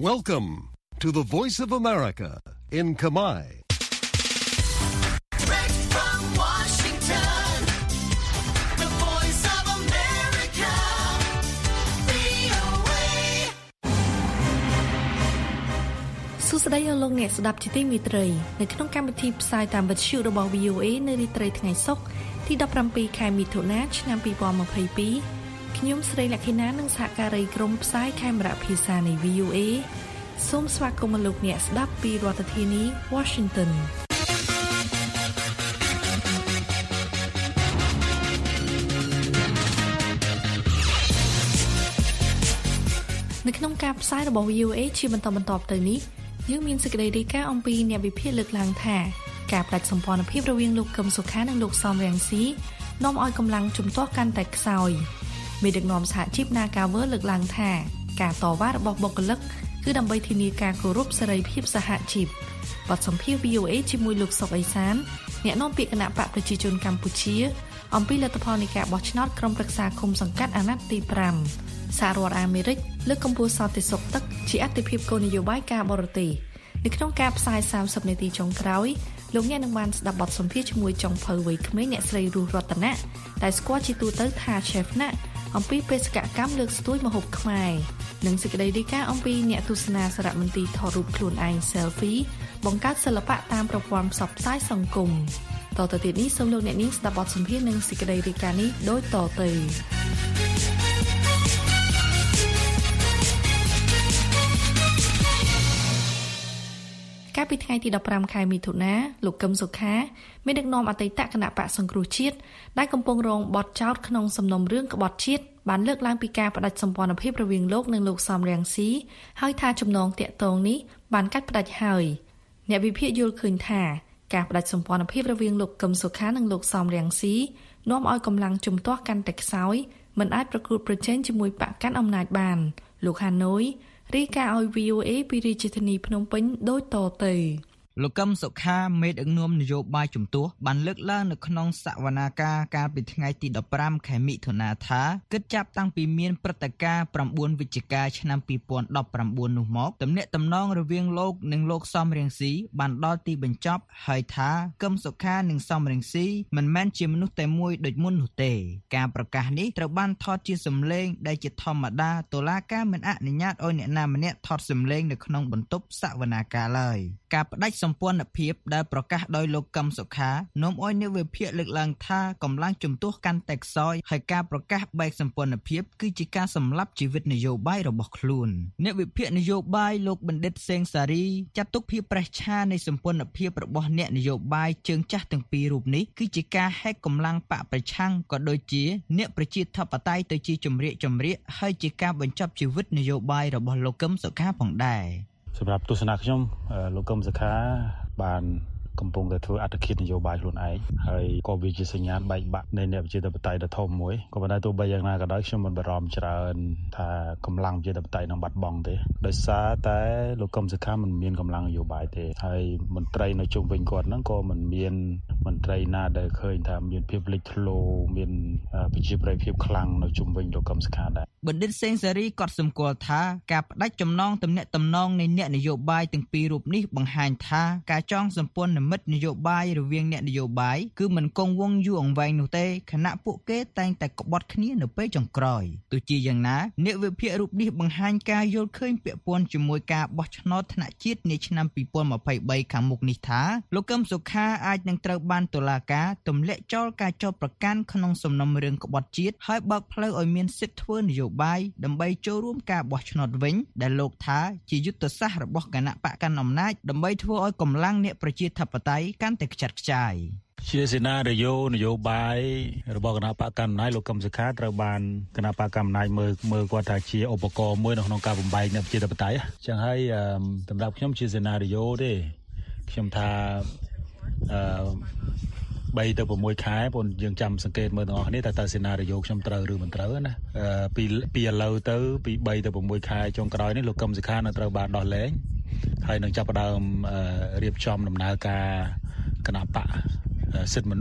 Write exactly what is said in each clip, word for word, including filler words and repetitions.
Welcome to the Voice of America in Khmer. Direct from Washington, the Voice of America, វី អូ เอសួស្តីអស់លោកអ្នកស្ដាប់ជាទីមេត្រីនៅក្នុងកម្មវិធីផ្សាយតាមវិទ្យុរបស់ វី អូ เอ នៅរាត្រីថ្ងៃសុក្រទីដប់ប្រាំពីរខែមិថុនាឆ្នាំពីរពាន់ម្ភៃពីរខ្ញុំស្រីលក្ខិណានិងសហការីក្រុមផ្សាយខេមរៈភាសានៃ វី អូ เอ សូមស្វាគមន៍លោកអ្នកស្ដាប់ពីរដ្ឋធានី Washington នៅក្នុងការផ្សាយរបស់ វី អូ เอ ជាបន្តបន្ទាប់ទៅនេះយើងមានសេចក្តីរាយការណ៍អំពីអ្នកវិភាគលើកឡើងថាការផ្ដាច់សម្ព័ន្ធភាពរវាងលោកកឹមសុខានិងលោកសំរងស៊ីនាំឲ្យកម្លាំងជំទាស់កាន់តែខ្សោយមេដឹកនាំសហជីព Nagawer លើកឡើងថាការតវ៉ារបស់បុគ្គលិកគឺដើម្បីធានាការគោរពសេរីភាពសហជីពបទសម្ភាសន៍ វី អូ เอ ជាមួយលោកសុកអេសានអ្នកនាំពាក្យគណៈបកប្រជាជនកម្ពុជាអំពីលទ្ធផលនៃការបោះឆ្នោតក្រុមប្រឹក្សាឃុំសង្កាត់អាណត្តិទីប្រាំសហរដ្ឋអាមេរិកលើកកម្ពស់សន្តិសុខទឹកជាអត្ថិភាពគោលនយោបាយការបរទេសនៅក្នុងការផ្សាយសាមសិបនាទីចុងក្រោយលោកអ្នកនឹងបានស្ដាប់បទសម្ភាសន៍ជាមួយចុងភៅវ័យក្មេងអ្នកស្រីរស់រតនៈដែលស្គាល់ជាទូទៅថា Chef ណាក់អំពីបេសកកម្មលើកស្ទួយម្ហូបខ្មែរនិងសេចក្តីរាយការណ៍អំពីអ្នកទស្សនាសារមន្ទីរថតរូបខ្លួនឯង Selfie បង្កើតសិល្បៈតាមប្រព័ន្ធផ្សព្វផ្សាយសង្គមតទៅទៀតនេះសូមលោកអ្នកនាងស្ដាប់បទសម្ភាសន៍និងសេចក្តីរាយការណ៍នេះដូចតទៅកាលពីថ្ងៃទីដប់ប្រាំខែមិថុនាលោកកឹមសុខាមានដឹកនាំអតីតគណៈបកសង្គ្រោះជាតិដែលកំពុងរងបទចោទក្នុងសំណុំរឿងក្បត់ជាតិបានលើកឡើងពីការផ្ដាច់សម្ព័ន្ធភាពរវាងលោកនិងលោកសំរងស៊ីហើយថាចំណងតាក់ទងនេះបានកាត់ផ្ដាច់ហើយអ្នកវិភាគយល់ឃើញថាការផ្ដាច់សម្ព័ន្ធភាពរវាងលោកកឹមសុខានិងលោកសំរងស៊ីនាំឲ្យកម្លាំងជំទាស់កាន់តែខ្សោយមិនអាចប្រកួតប្រជែងជាមួយបកកាន់អំណាចបានលោកហាណូយរីកាឲ្យ វី អូ เอ ពីរាជធានីភ្នំពេញដូចតទៅលោកកឹមសុខាមេដឹកនាំនយោបាយជំទាស់បានលើកឡើងនៅក្នុងសវនាការកាលពីថ្ងៃទីដប់ប្រាំខែមិថុនាថាគិតចាប់តាំងពីមានព្រឹត្តិការណ៍ប្រាំបួនវិច្ឆិកាឆ្នាំពីរពាន់ដប់ប្រាំបួននោះមកទំនាក់ទំនងរវាងលោកនិងលោកសំរងស៊ីបានដល់ទីបញ្ចប់ហើយថាកឹមសុខានិងសំរងស៊ីមិនមែនជាមនុស្សតែមួយដូចមុននោះទេការប្រកាសនេះត្រូវបានថតជាសំឡេងដែលជាធម្មតាតុលាការមិនអនុញ្ញាតឲ្យអ្នកណាម្នាក់ថតសំឡេងនៅក្នុងបន្ទប់សវនាការឡើយការផ្ដាច់សម្ព័ន្ធភាពដែលប្រកាសដោយលោកកឹមសុខានាំឲ្យអ្នកវិភាគលើកឡើងថាកម្លាំងជំទាស់កាន់តែខ្សោយហើយការប្រកាសបែកសម្ព័ន្ធភាពគឺជាការសម្លាប់ជីវិតនយោបាយរបស់ខ្លួនអ្នកវិភាគនយោបាយលោកបណ្ឌិតសេងសារីចាត់ទុកភាពប្រេះឆានៃសម្ព័ន្ធភាពរបស់អ្នកនយោបាយជើងចាស់ទាំងពីររូបនេះគឺជាការហែកកម្លាំងបកប្រឆាំងក៏ដូចជាអ្នកប្រជាធិបតេយ្យទៅជាជំរាកជំរាកហើយជាការបញ្ចប់ជីវិតនយោបាយរបស់លោកកឹមសុខាផងដែរសម្រាប់ទស្សនៈខ្ញុំលោកកឹមសុខាបានកំពុងតែធ្វើអត្តឃាតនយោបាយខ្លួនឯងហើយក៏វាជាសញ្ញាណបែកបាក់នៃអ្នកប្រជាធិបតេយ្យដ៏ធំមួយក៏ប៉ុន្តែទោះបីយ៉ាងណាក៏ដោយខ្ញុំមិនបារម្ភច្រើនថាកម្លាំងប្រជាធិបតេយ្យនឹងបាត់បង់ទេដោយសារតែលោកកឹមសុខាមិនមានកម្លាំងនយោបាយទេហើយមន្ត្រីនៅជុំវិញគាត់ហ្នឹងក៏មិនមានមន្ត្រីណាដែលឃើញថាមានភាពលេចធ្លោមានប្រជាប្រិយភាពខ្លាំងនៅជុំវិញលោកកឹមសុខាដែរបណ្ឌិតសេងសារីក៏សម្គាល់ថាការផ្ដាច់ចំណងទំនាក់ទំនងនៃអ្នកនយោបាយទាំងពីររូបនេះបង្ហាញថាការចងសម្ព័ន្ធមិត្តនយោបាយរវាងអ្នកនយោបាយគឺមិនគង់វង្សយូរអង្វែងនោះទេខណៈពួកគេតែងតែក្បត់គ្នានៅពេលចុងក្រោយទោះជាយ៉ាងណាអ្នកវិភាគរូបនេះបង្ហាញការយល់ឃើញពាក់ព័ន្ធជាមួយការបោះឆ្នោតថ្នាក់ជាតិនាឆ្នាំពីរពាន់ម្ភៃបីខាងមុខនេះថាលោកកឹមសុខាអាចនឹងត្រូវបានតុលាការទម្លាក់ចោលការចោទប្រកាន់ក្នុងសំណុំរឿងក្បត់ជាតិហើយបើកផ្លូវឲ្យមានសិទ្ធិធ្វើនយោបាយដើម្បីចូលរួមការបោះឆ្នោតវិញដែលលោកថាជាយុទ្ធសាស្ត្ររបស់គណៈបកកណ្ដាលអំណាចដើម្បីធ្វើឲ្យកម្លាំងអ្នកប្រជាធិបតេយ្យកាន់តែខ្ចាត់ខ្ចាយជាសេណារីយ៉ូនយោបាយរបស់គណៈបកកណ្ដាលអំណាចលោកកឹមសុខាត្រូវបានគណៈបកកណ្ដាលអំណាចមើលមើលគាត់ថាជាឧបករណ៍មួយនៅក្នុងការបំបែកអ្នកប្រជាធិបតេយ្យអញ្ចឹងហើយសម្រាប់ខ្ញុំជាសេណារីយ៉ូទេខ្ញុំថាអឺបីទៅប្រាំមួយខែបងយើងចាំសង្កេតមើលទាំងអស់គ្នាតើតើសេណារីយ៉ូខ្ញុំត្រូវឬមិនត្រូវណាពីពីឥឡូវទៅពីបីទៅប្រាំមួយខែចុងក្រោយនេះលោកកឹមសុខានឹងត្រូវបានដោះលែងហើយនឹងចាប់ផ្ដើមរៀបចំដំណើរការគណៈបកសិទ្ធិមនុស្ស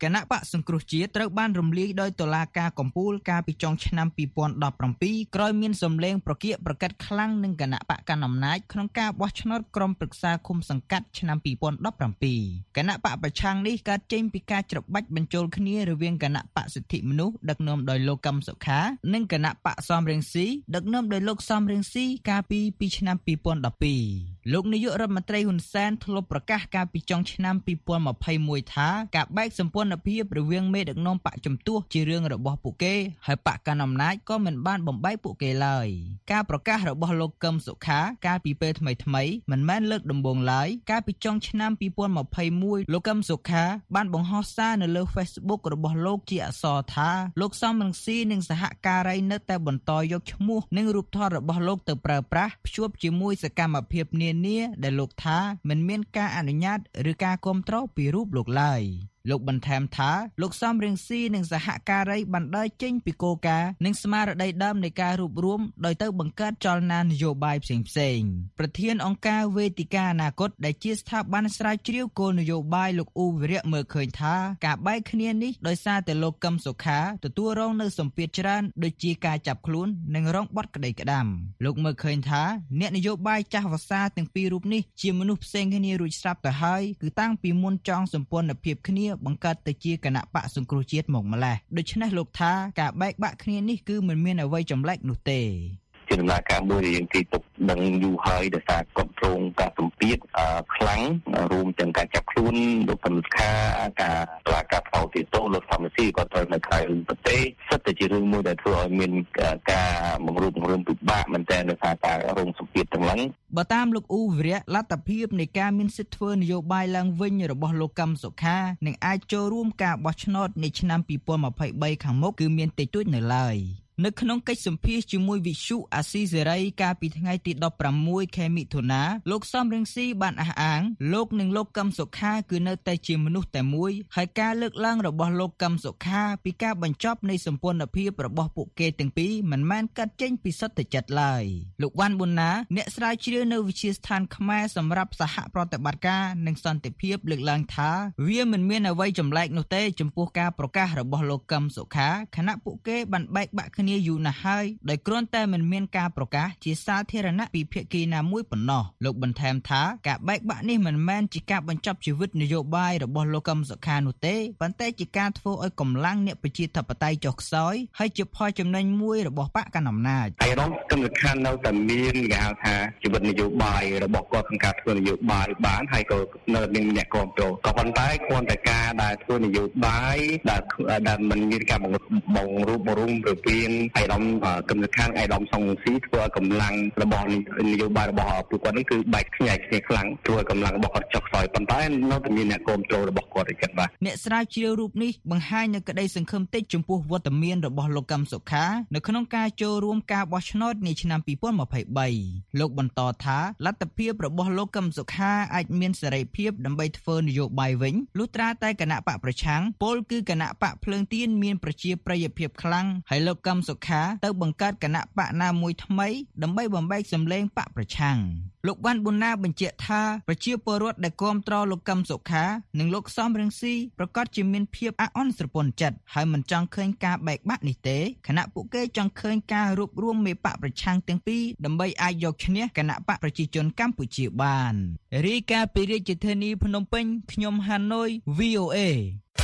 គណៈបកសង្គ្រោះជាតិត្រូវបានរំលាយដោយតុលាការកំពូលកាលពីចុងឆ្នាំពីរពាន់ដប់ប្រាំពីរក្រោយមានសម្លេងប្រកៀកប្រកិតខ្លាំងនឹងគណៈបកកណ្ដាលអំណាចក្នុងការបោះឆ្នោតក្រុមប្រឹក្សាឃុំសង្កាត់ឆ្នាំពីរពាន់ដប់ប្រាំពីរគណៈបកប្រឆាំងនេះកើតចេញពីការច្របាច់បញ្ចូលគ្នារវាងគណៈបកសិទ្ធិមនុស្សដឹកនាំដោយលោកកឹមសុខានិងគណៈបកសំរងស៊ីដឹកនាំដោយលោកសំរងស៊ីកាលពីពីឆ្នាំពីរពាន់ដប់ពីរលោកនាយករដ្ឋមន្ត្រីហ៊ុនសែនធ្លាប់ប្រកាសកាលពីចុងឆ្នាំពីរពាន់ម្ភៃមួយថាការបែកសម្ព័ន្ធភាពរវាងមេដឹកនាំបកជំទាស់ជារឿងរបស់ពួកគេហើយបកកណ្ដាលអំណាចក៏មិនបានបំបែកពួកគេឡើយការប្រកាសរបស់លោកកឹមសុខាកាលពីពេលថ្មីថ្មីមិនមែនលើកដំបូងឡើយកាលពីចុងឆ្នាំពីរពាន់ម្ភៃមួយលោកកឹមសុខាបានបង្ហោះសារនៅលើ Facebook របស់លោកជាអក្សរថាលោកសំរងស៊ីនិងសហការីនៅតែបន្តយកឈ្មោះនិងរូបថតរបស់លោកទៅប្រើប្រាស់ភ្ជាប់ជាមួយសកម្មភាពនានាដែលលោកថាមិនមានការអនុញ្ញាតឬការគាំទ្រពីរូបលោកឡើយលោកបន្ថែមថាលោកសំរងស៊ីនិងសហការីបានដើរចេញពីគោលការណ៍និងស្មារតីដើមនៃការរួបរวมដោយទៅបង្កើតចលនានយោបាយផ្សេងៗប្រធានអង្គការវេទិកាអនាគតដែលជាស្ថាប័នស្រាវជ្រាវគោលនយោបាយលោកអ៊ូវិរៈមើលឃើញថាការបែកគ្នានេះដោយសារតែលោកកឹមសុខាទទួលរងនៅសម្ពាធច្រើនដូចជាការចាប់ខ្លួននិងរងបទក្តីក្តាំលោកមើលឃើញថាអ្នកនយោបាយចាស់វស្សាទាំងពីររូបនេះជាមនុស្សផ្សេងគ្នារួចស្រាប់ទៅហើយគឺតាំងពីមុនចង់សម្ព័ន្ធភាពគ្នាបង្កើតទៅជាគណៈបកសង្គ្រោះជាតិមកម្ល៉េះដូច្នេះលោកថាការបែកបាក់គ្នានេះគឺមិនមានអ្វីចម្លែកនោះទេជាដំណើរការមួយដែលយើងគេទុកដឹងយូរហើយដោយសារគ្រប់គ្រងការសម្ពាធខ្លាំងរួមទាំងការចាប់ខ្លួនលោកកឹមសុខាការតឡាការផ្ដោតទីតូលោកសំរងស៊ីក៏ត្រូវនៅក្រៅប្រទេសសិតតែជារឿងមួយដែលធ្វើឲ្យមានការបង្រួបបង្រួមពិបាកមែនទែនដោយសារការរងសម្ពាធទាំងហ្នឹងបើតាមលោកអ៊ូវិរៈលទ្ធភាពនៃការមានសិទ្ធិធ្វើនយោបាយឡើងវិញរបស់លោកកឹមសុខានឹងអាចចូលរួមការបោះឆ្នោតในឆ្នាំពីរពាន់ម្ភៃបីខាងមុខគឺមានតិចតួចនៅឡើយនៅក្នុងកិច្ចសម្ភាសជាមួយវិទ្យុអាស៊ីសេរីកាលពីថ្ងៃទីដប់ប្រាំមួយខែមិថុនាលោកសំរងស៊ីបានអះអាងលោកនិងលោកកឹមសុខាគឺនៅតែជាមនុស្សតែមួយហើយការលើកឡើងរបស់លោកកឹមសុខាពីការបញ្ចប់នៃសម្ព័ន្ធភាពរបស់ពួកគេទាំងពីរមិនមែនកាត់ចេញពីសុទ្ធចិត្តឡើយលោកវ៉ាន់ប៊ុនណាអ្នកស្រាវជ្រាវនៅវិទ្យាស្ថានខ្មែរសម្រាប់សហប្រតិបត្តិការនិងសន្តិភាពលើកឡើងថាវាមិនមានអ្វីចម្លែកនោះទេចំពោះការប្រកាសរបស់លោកកឹមសុខាខណៈពួកគេបានបែកបាក់គ្នាយូរណាស់ហើយដោយគ្រាន់តែមិនមានការប្រកាសជាសាធារណៈពីភាគីណាមួយប៉ុណ្ណោះលោកបន្ថែមថាការបែកបាក់នេះមិនមែនជាការបញ្ចប់ជីវិតនយោបាយរបស់លោកកឹមសុខានោះទេប៉ុន្តែជាការធ្វើឲ្យកម្លាំងអ្នកប្រជាធិបតេយ្យចុះខ្សោយហើយជាផលចំណេញមួយរបស់បកកណ្ដាលអំណាចហើយរងកឹមសុខានៅតែមានគេហៅថាជីវិតនយោបាយរបស់គាត់ក្នុងការធ្វើនយោបាយបានហើយក៏នៅមានអ្នកគ្រប់គ្រងក៏ប៉ុន្តែគ្រាន់តែការដែលធ្វើនយោបាយដែលដែលមិនមានការបង្រួបបង្រួមរវាងឯកឧត្តមកឹមសុខាឯកឧត្តមសំរងស៊ីធ្វើឲ្យកម្លាំងរបស់នយោបាយរបស់ពួកគាត់នេះគឺបែកខ្ញែកគ្នាខ្លាំងធ្វើឲ្យកម្លាំងរបស់គាត់ចុះខ្សោយប៉ុន្តែនៅតែមានអ្នកគ្រប់គ្រងរបស់គាត់ឯទៀតបាទអ្នកស្រាវជ្រាវរូបនេះបង្ហាញនូវក្តីសង្ឃឹមតិចចំពោះវត្តមានរបស់លោកកឹមសុខានៅក្នុងការចូលរួមការបោះឆ្នោតនាឆ្នាំពីរពាន់ម្ភៃបីលោកបន្តថាលទ្ធភាពរបស់លោកកឹមសុខាអាចមានសេរីភាពដើម្បីធ្វើនយោបាយវិញលុះត្រាតែគណៈបកប្រឆាំងពលគឺគណៈបកភ្លើងទៀនមានប្រជាប្រិយភាពខ្លាំងហើយលោកកឹមសុខាទៅបង្កើតគណៈបកណាមួយថ្មីដើម្បីបំបែកសម្លេងបកប្រឆាំងលោកវ៉ាន់ប៊ុនណាបញ្ជាក់ថាប្រជាពលរដ្ឋដែលគាំទ្រលោកកឹមសុខានិងលោកសំរងស៊ីប្រកាសជាមានភាពអាក់អន់ស្រពន់ចិត្តហើយមិនចង់ឃើញការបែកបាក់នេះទេខណៈពួកគេចង់ឃើញការរួបរวมមេបកប្រឆាំងទាំងពីរដើម្បីអាចយកឈ្នះគណៈបកប្រជាជនកម្ពុជាបានរាយការណ៍ពីរាជធានីភ្នំពេញខ្ញុំហាណូយ វី អូ អេ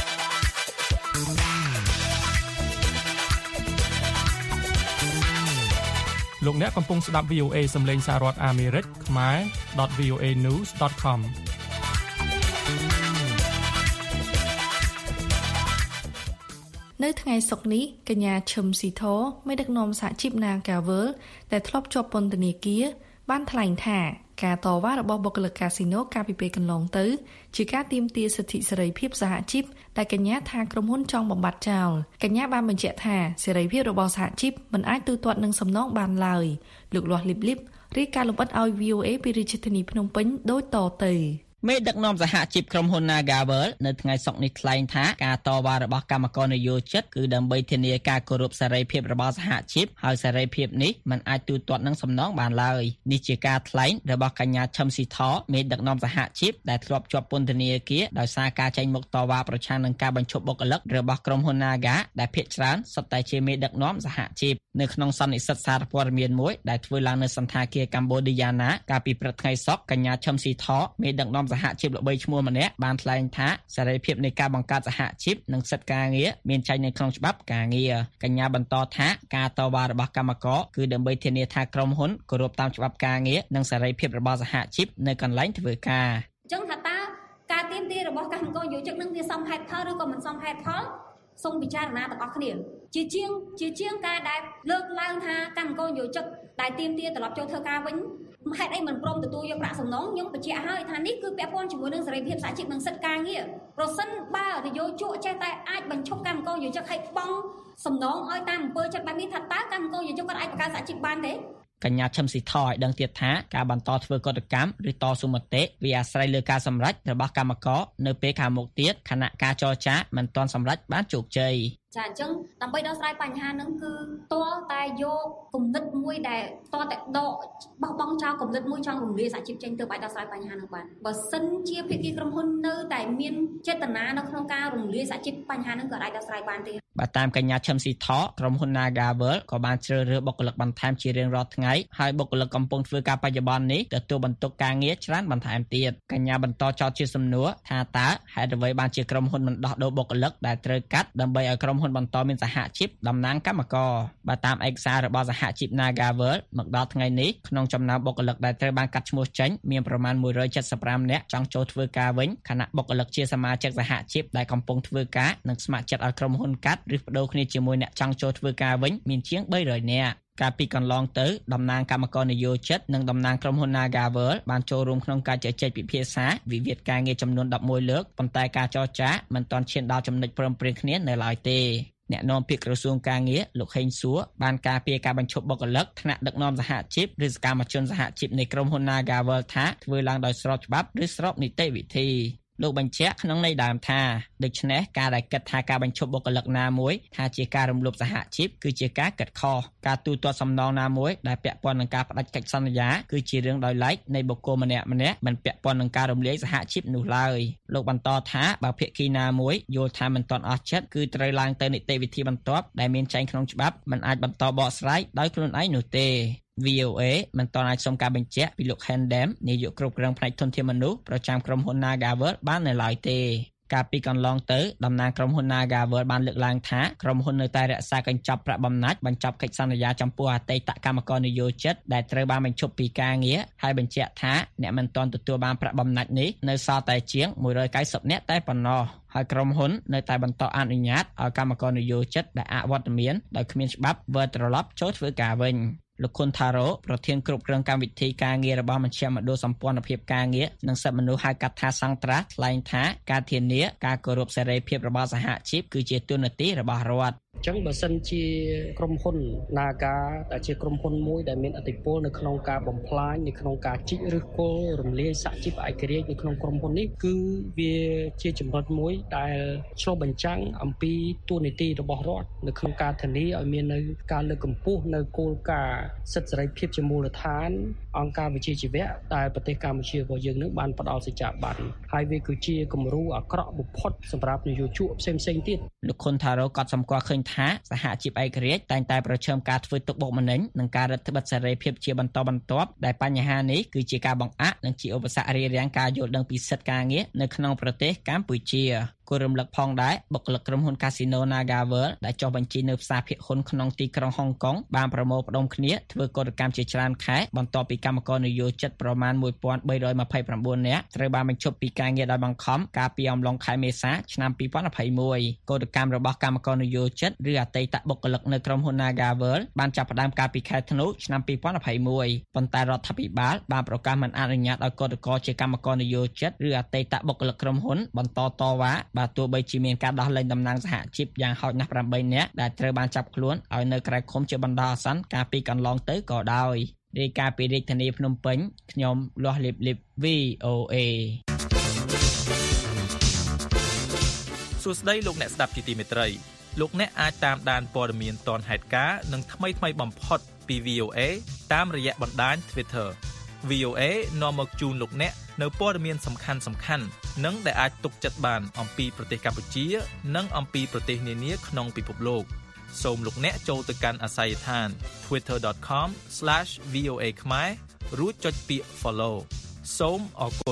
លោកអ្នកកំពុងស្ដាប់ វី អូ เอ សំឡេងសាររដ្ឋអាមេរិកខ្មែរ .វី អូ เอ news ដត com នៅថ្ងៃសុក្រនេះកញ្ញាឈឹមស៊ីធមេដឹកនាំសហជីព Nagavel ដែលធ្លាប់ជាប់ពន្ធនាគារបានថ្លែងថាការតវ៉ារបស់បុគ្គលិកកាស៊ីណូកាលពីពេលកន្លងទៅជាការទាមទារសិទ្ធិសេរីភាពសហជីពដែលកញ្ញាថាក្រុមហ៊ុនចង់បំបត្តិចោលកញ្ញាបានបញ្ជាក់ថាសេរីភាពរបស់សហជីពមិនអាចទូទាត់នឹងសំណងបានឡើយលោកលាស់លីបលីបរាយការណ៍លម្អិតឲ្យ វី អូ អេ ពីរាជធានីភ្នំពេញដូចតទៅមេដឹកនាំសហជីពក្រុមហ៊ុន Nagavel នៅថ្ងៃសុក្រនេះថ្លែងថាការតវ៉ារបស់កម្មករនយោជិតគឺដើម្បីធានាការគោរពសេរីភាពរបស់សហជីពហើយសេរីភាពនេះមិនអាចទូទាត់នឹងសំណងបានឡើយនេះជាការថ្លែងរបស់កញ្ញាឈឹមស៊ីថមេដឹកនាំសហជីពដែលធ្លាប់ជាប់ពន្ធនាគារដោយសារការចេញមុខតវ៉ាប្រឆាំងនឹងការបញ្ឈប់បុគ្គលិករបស់ក្រុមហ៊ុន Naga ដែលភាគច្រើនសុទ្ធតែជាមេដឹកនាំសហជីពនៅក្នុងសន្និសីទសារព័ត៌មានមួយដែលធ្វើឡើងនៅសន្តាគារកម្ពុជាយ៉ាណាកាលពីព្រឹកថ្ងៃសុក្រកញ្ញាឈឹមស៊ីថមេដឹកនាំសហជីពល្បីឈ្មោះម្នាក់បានថ្លែងថាសេរីភាពនៃការបង្កើតសហជីពនិងសិទ្ធិការងារមានចែងនៅក្នុងច្បាប់ការងារកញ្ញាបន្តថាការតវ៉ារបស់កម្មករគឺដើម្បីធានាថាក្រុមហ៊ុនគោរពតាមច្បាប់ការងារនិងសេរីភាពរបស់សហជីពនៅកន្លែងធ្វើការអញ្ចឹងថាតើការទាមទាររបស់កម្មករយោជិកនឹងវាសមហេតុផលឬក៏មិនសមហេតុផលសូមពិចារណាទាំងអស់គ្នាជាជាងជាជាងការដែលលើកឡើងថាកម្មករយោជិកដែលទាមទារត្រឡប់ចូលធ្វើការវិញហេតុអីមិនព្រមទទួលយកប្រាក់សំណងខ្ញុំបញ្ជាក់ឲ្យថានេះគឺពាក់ព័ន្ធជាមួយនឹងសេរីភាពសហជីពនិងសិទ្ធិការងារប្រសិនបើនយោជកចេះតែអាចបញ្ឈប់កម្មករយោជិកឲ្យបង់សំណងឲ្យតាមអំពើចិត្តបែបនេះថាតើកម្មករយោជិកគាត់អាចបង្កើតសហជីពបានទេកញ្ញាឈឹមស៊ីថឲ្យដឹងទៀតថាការបន្តធ្វើកតកម្មឬតស៊ូមតិវាអាស្រ័យលើការសម្រេចរបស់កម្មករនៅពេលខាងមុខទៀតខណៈការចរចាមិនទាន់សម្រេចបានជោគជ័យចាអញ្ចឹងដើម្បីដោះស្រាយបញ្ហាហ្នឹងគឺតើតែយកគំនិតមួយដែលតើតែដកបោះបង់ចោលគំនិតមួយចង់រំលាយសហជីពចេញទៅអាចដោះស្រាយបញ្ហាហ្នឹងបានបើសិនជាភាគីក្រុមហ៊ុននៅតែមានចេតនានៅក្នុងការរំលាយសហជីពបញ្ហាហ្នឹងក៏អាចដោះស្រាយបានទេបើតាមកញ្ញាឈឹមស៊ីថក្រុមហ៊ុន Nagavel ក៏បានជ្រើសរើសបុគ្គលិកបន្ថែមជារៀងរាល់ថ្ងៃហើយបុគ្គលិកកំពុងធ្វើការបច្ចុប្បន្ននេះទទួលបន្ទុកការងារច្រើនបន្ថែមទៀតកញ្ញាបន្តចោទជាសំណួរថាតើហេតុអ្វីបានជាក្រុមហ៊ុនមិនដោះដូរបុគ្គលិកដែលត្រូវកាត់ដើម្បីឲ្យក្រុមហ៊ុនបន្តមានសហជីពតំណាងកម្មករបើតាមឯកសាររបស់សហជីព Nagavel មកដល់ថ្ងៃនេះក្នុងចំណោមបុគ្គលិកដែលត្រូវបានកាត់ឈ្មោះចេញមានប្រមាណមួយរយเจ็ดสิบห้าនាក់ចង់ចូលធ្វើការវិញខណៈបុគ្គលិកជាសមាជិកសហជីពដែលកំពុងធ្វើការនិងស្ម័គ្រចិត្តឲ្យក្រុមហ៊ុនកាត់ឬបដូរគ្នាជាមួយអ្នកចង់ចូលធ្វើការវិញមានជាងបីរយនាក់កាលពីកន្លងទៅតំណាងកម្មករនយោជិតនិងតំណាងក្រុមហ៊ុន Nagavel បានចូលរួមក្នុងការជជែកពិភាក្សាវិវាទការងារចំនួនដប់មួយលើកប៉ុន្តែការចរចាមិនទាន់ឈានដល់ចំណុចព្រមព្រៀងគ្នានៅឡើយទេអ្នកនាំពាក្យក្រសួងការងារលោកហេងសួរបានការពារការបញ្ឈប់បុគ្គលិកថ្នាក់ដឹកនាំសហជីពឬសកម្មជនសហជីពនៃក្រុមហ៊ុន Nagavel ថាធ្វើឡើងដោយស្របច្បាប់ឬស្របនីតិវិធីលោកបញ្ជាក់ក្នុងន័យដើមថាដូច្នេះការដែលគិតថាការបញ្ឈប់បុគ្គលិកណាមួយថាជាការរំលោភសហជីពគឺជាការគិតខុសការទូទាត់សំណងណាមួយដែលពាក់ព័ន្ធនឹងការផ្ដាច់កិច្ចសន្យាគឺជារឿងដោយឡែកនៃបុគ្គលម្នាក់ម្នាក់មិនពាក់ព័ន្ធនឹងការរំលាយសហជីពនោះឡើយលោកបន្តថាបើភាគីណាមួយយល់ថាមិនទាន់អស់ចិត្តគឺត្រូវឡើងទៅនីតិវិធីបន្ទាប់ដែលមានចែងក្នុងច្បាប់មិនអាចបន្តបកស្រាយដោយខ្លួនឯងនោះទេវី អូ เอ មិនទាន់អាចសុំការបញ្ជាក់ពីលោក Hendem នាយកគ្រប់គ្រងផ្នែកធនធានមនុស្សប្រចាំក្រុមហ៊ុន Nagavel បាននៅឡើយទេកាលពីកន្លងទៅតំណាងក្រុមហ៊ុន Nagavel បានលើកឡើងថាក្រុមហ៊ុននៅតែរក្សាកញ្ចប់ប្រាក់បំណាច់បញ្ចប់កិច្ចសន្យាចំពោះអតីតកម្មករនយោជិតដែលត្រូវបានបញ្ឈប់ពីការងារហើយបញ្ជាក់ថាអ្នកមិនទាន់ទទួលបានប្រាក់បំណាច់នេះនៅសល់តែជាងមួយរយเก้าสิบនាក់តែប៉ុណ្ណោះហើយក្រុមហ៊ុននៅតែបន្តអនុញ្ញាតឲ្យកម្មករនយោជិតដែលអវត្តមានដោយគ្មានច្បាប់វិលត្រឡប់ចូលធ្វើការវិញលោកខុនថារ៉ូប្រធានគ្រប់គ្រងកម្មវិធីការងាររបស់មជ្ឈមណ្ឌលសម្ព័ន្ធភាពការងារនិងសិទ្ធិមនុស្សហៅកាត់ថាសង្ត្រាស់ថ្លែងថាការធានាការគោរពសេរីភាពរបស់សហជីពគឺជាទូនាទីរបស់រដ្ឋអញ្ចឹងបើសិនជាក្រុមហ៊ុន Naga ដែលជាក្រុមហ៊ុនមួយដែលមានឥទ្ធិពលនៅក្នុងការបំផ្លាញនៅក្នុងការជីកឬគល់រំលាយសហជីពឯករាជ្យនៅក្នុងក្រុមហ៊ុននេះគឺវាជាចំណុចមួយដែលឆ្លុះបញ្ចាំងអំពីទូនាទីរបស់រដ្ឋនៅក្នុងការធានាឲ្យមាននៅការលើកកម្ពស់នៅគោលការណ៍សិទ្ធិសេរីភាពជាមូលដ្ឋានអង្គការវិជាជីវៈដែលប្រទេសកម្ពុជារបស់យើងនឹងបានផ្ដល់សេចក្ដីប័ណ្ណហើយវាគឺជាគំរូអាក្រក់បំផុតសម្រាប់នយោជកផ្សេងៗទៀតលោកខុនថារ៉ូក៏សម្គាល់ឃើញថាសហជីពឯករាជ្យតែងតែប្រឈមការធ្វើទុកបុកម្នេញនិងការរឹតបន្តឹងសេរីភាពជាបន្តបន្ទាប់ដែលបញ្ហានេះគឺជាការបង្អាក់និងជាឧបសគ្គរារាំងការយល់ដឹងពីសិទ្ធិការងារនៅក្នុងប្រទេសកម្ពុជាគួររំលឹកផងដែរបុគ្គលិកក្រុមហ៊ុន Casino Nagavel ដែលចុះបញ្ជីនៅផ្សារភាគហ៊ុនក្នុងទីក្រុងហុងកុងបានប្រមូលផ្ដុំគ្នាធ្វើកតកម្មជាច្រើនខែបន្ទាប់ពីកម្មករនយោជិតប្រមាណមួយពាន់បីរយម្ភៃប្រាំបួននាក់ត្រូវបានបញ្ឈប់ពីការងារដោយបង្ខំកាលពីអំឡុងខែមេសាឆ្នាំពីរពាន់ยี่สิบเอ็ดកតកម្មរបស់កម្មករនយោជិតឬអតីតបុគ្គលិកនៅក្រុមហ៊ុន Nagavel បានចាប់ផ្ដើមកាលពីខែធ្នូឆ្នាំពីរពាន់ยี่สิบเอ็ดប៉ុន្តែរដ្ឋាភិបាលបានប្រកាសមិនអនុញ្ញាតឲ្យកតករជាកម្មករនយោជិតឬអតីតបុគ្គលិកក្រុមហ៊ុនបន្តតវ៉ាបើទោះបីជាមានការដោះលែងតំណាងសហជីពយ៉ាងហោចណាស់ប្រាំបីនាក់ដែលត្រូវបានចាប់ខ្លួនឲ្យនៅក្រៅឃុំជាបណ្ដោះអាសន្នកាលពីកន្លងទៅក៏ដោយរាយការណ៍ពីរាជធានីភ្នំពេញខ្ញុំលាស់លីបលីប វី អូ เอសួស្តីលោកអ្នកស្ដាប់ជាទីមេត្រីលោកអ្នកអាចតាមដានព័ត៌មានទាន់ហេតុការណ៍និងថ្មីថ្មីបំផុតពី វី អូ เอ តាមរយៈបណ្ដាញ Twitter វី អូ เอ នាំមកជូនលោកអ្នកនៅព័ត៌មានសំខាន់សំខាន់និងដែលអាចទុកចិត្តបានអំពីប្រទេសកម្ពុជានិងអំពីប្រទេសនានាក្នុងពិភពលោកសូមលោកអ្នកចូលទៅកាន់អាសយដ្ឋាន twitter dot com slash v o a khmer រួចចុចពាក្យ follow សូមអរគុណ